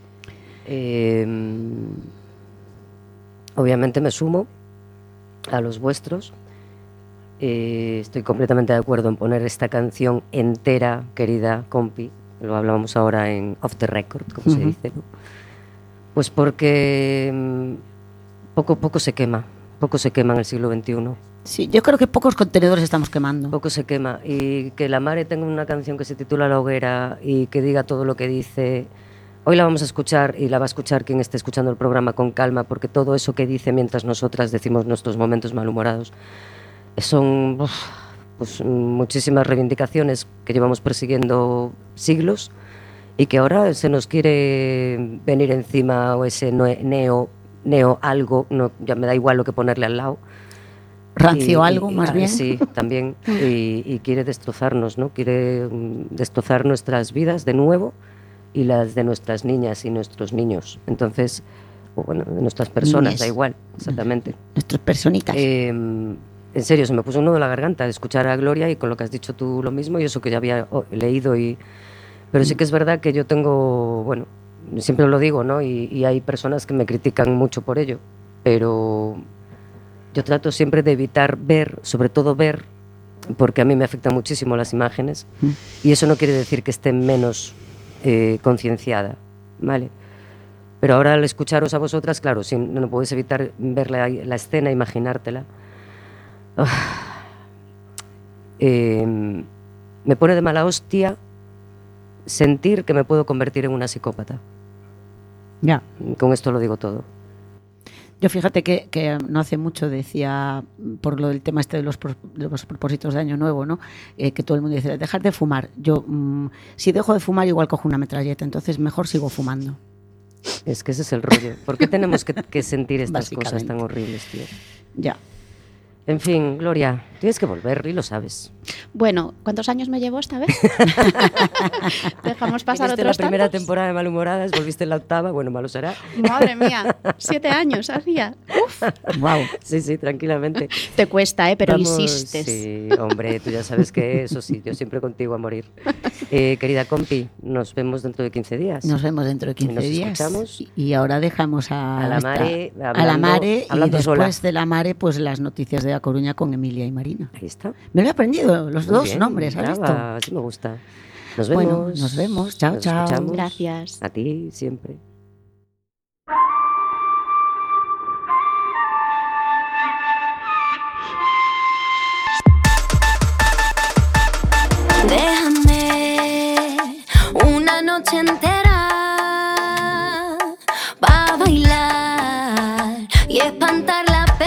Speaker 4: Obviamente me sumo a los vuestros. Estoy completamente de acuerdo en poner esta canción entera, querida compi. Lo hablábamos ahora en Off the Record, como se dice, ¿no? Pues porque poco se quema en el siglo XXI.
Speaker 1: Sí, yo creo que pocos contenedores estamos quemando.
Speaker 4: Poco se quema. Y que la Mare tenga una canción que se titula La Hoguera y que diga todo lo que dice. Hoy la vamos a escuchar y la va a escuchar quien esté escuchando el programa con calma, porque todo eso que dice mientras nosotras decimos nuestros momentos malhumorados son pues, muchísimas reivindicaciones que llevamos persiguiendo siglos y que ahora se nos quiere venir encima, o ese neo algo, no, ya me da igual lo que ponerle al lado.
Speaker 1: Rancio algo, más bien.
Speaker 4: Sí, también. Y quiere destrozarnos, ¿no? Quiere destrozar nuestras vidas de nuevo y las de nuestras niñas y nuestros niños. Entonces, o bueno, de nuestras personas, da igual, exactamente.
Speaker 1: Nuestras personitas.
Speaker 4: En serio, se me puso un nudo en la garganta de escuchar a Gloria y con lo que has dicho tú lo mismo y eso que ya había leído. Pero sí que es verdad que yo tengo, bueno, siempre lo digo, ¿no? Y hay personas que me critican mucho por ello, pero yo trato siempre de evitar ver, sobre todo ver, porque a mí me afectan muchísimo las imágenes, y eso no quiere decir que esté menos concienciada, ¿vale? Pero ahora al escucharos a vosotras, claro, si no podéis evitar ver la escena, imaginártela. Me pone de mala hostia sentir que me puedo convertir en una psicópata.
Speaker 1: Ya.
Speaker 4: Con esto lo digo todo.
Speaker 1: Yo fíjate que no hace mucho decía, por lo del tema este de los propósitos de Año Nuevo, ¿no? Que todo el mundo dice, dejar de fumar. Yo, si dejo de fumar, igual cojo una metralleta, entonces mejor sigo fumando.
Speaker 4: Es que ese es el rollo. ¿Por qué tenemos que sentir estas cosas tan horribles, tío?
Speaker 1: Ya.
Speaker 4: En fin, Gloria, tienes que volver y lo sabes.
Speaker 5: Bueno, ¿cuántos años me llevo esta vez? Dejamos pasar otros
Speaker 4: la primera
Speaker 5: tantos.
Speaker 4: temporada de Malhumoradas, volviste en la octava, bueno, malo será.
Speaker 5: Madre mía, 7 años hacía. Uf.
Speaker 1: Wow.
Speaker 4: Sí, tranquilamente.
Speaker 5: Te cuesta, pero insistes.
Speaker 4: Sí, hombre, tú ya sabes que eso sí, yo siempre contigo a morir. Querida compi, nos vemos dentro de 15 días.
Speaker 1: Nos vemos dentro de 15 días.
Speaker 4: Escuchamos.
Speaker 1: Y ahora dejamos a
Speaker 4: la Mare,
Speaker 1: y después
Speaker 4: sola.
Speaker 1: de la Mare, pues las noticias de A Coruña con Emilia y Marina.
Speaker 4: Ahí está.
Speaker 1: Me lo he aprendido, los dos
Speaker 4: Bien,
Speaker 1: nombres, ¿has visto?
Speaker 4: Así me gusta. Nos vemos.
Speaker 1: Bueno, nos vemos. Chao,
Speaker 4: Nos
Speaker 1: chao.
Speaker 4: escuchamos.
Speaker 5: Gracias.
Speaker 4: A ti siempre.
Speaker 8: Déjame una noche entera pa' bailar y espantar la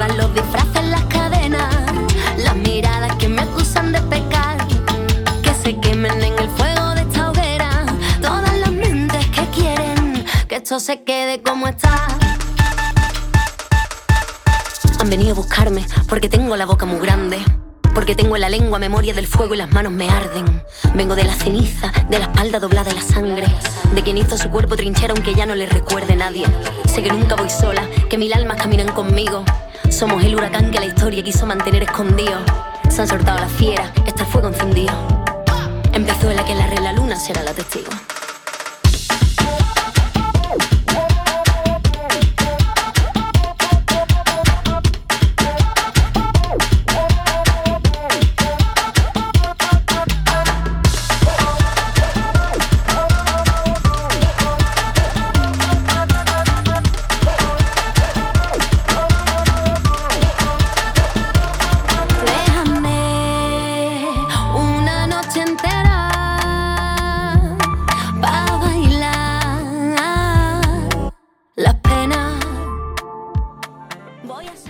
Speaker 8: más los disfraces, las cadenas, las miradas que me acusan de pecar, que se quemen en el fuego de esta hoguera, todas las mentes que quieren que esto se quede como está. Han venido a buscarme porque tengo la boca muy grande, porque tengo en la lengua memoria del fuego y las manos me arden. Vengo de la ceniza, de la espalda doblada y la sangre, de quien hizo su cuerpo trinchera aunque ya no le recuerde nadie. Sé que nunca voy sola, que mil almas caminan conmigo. Somos el huracán que la historia quiso mantener escondido. Se han soltado las fieras, está el fuego encendido. Empezó el aquelarre, la luna será la testigo.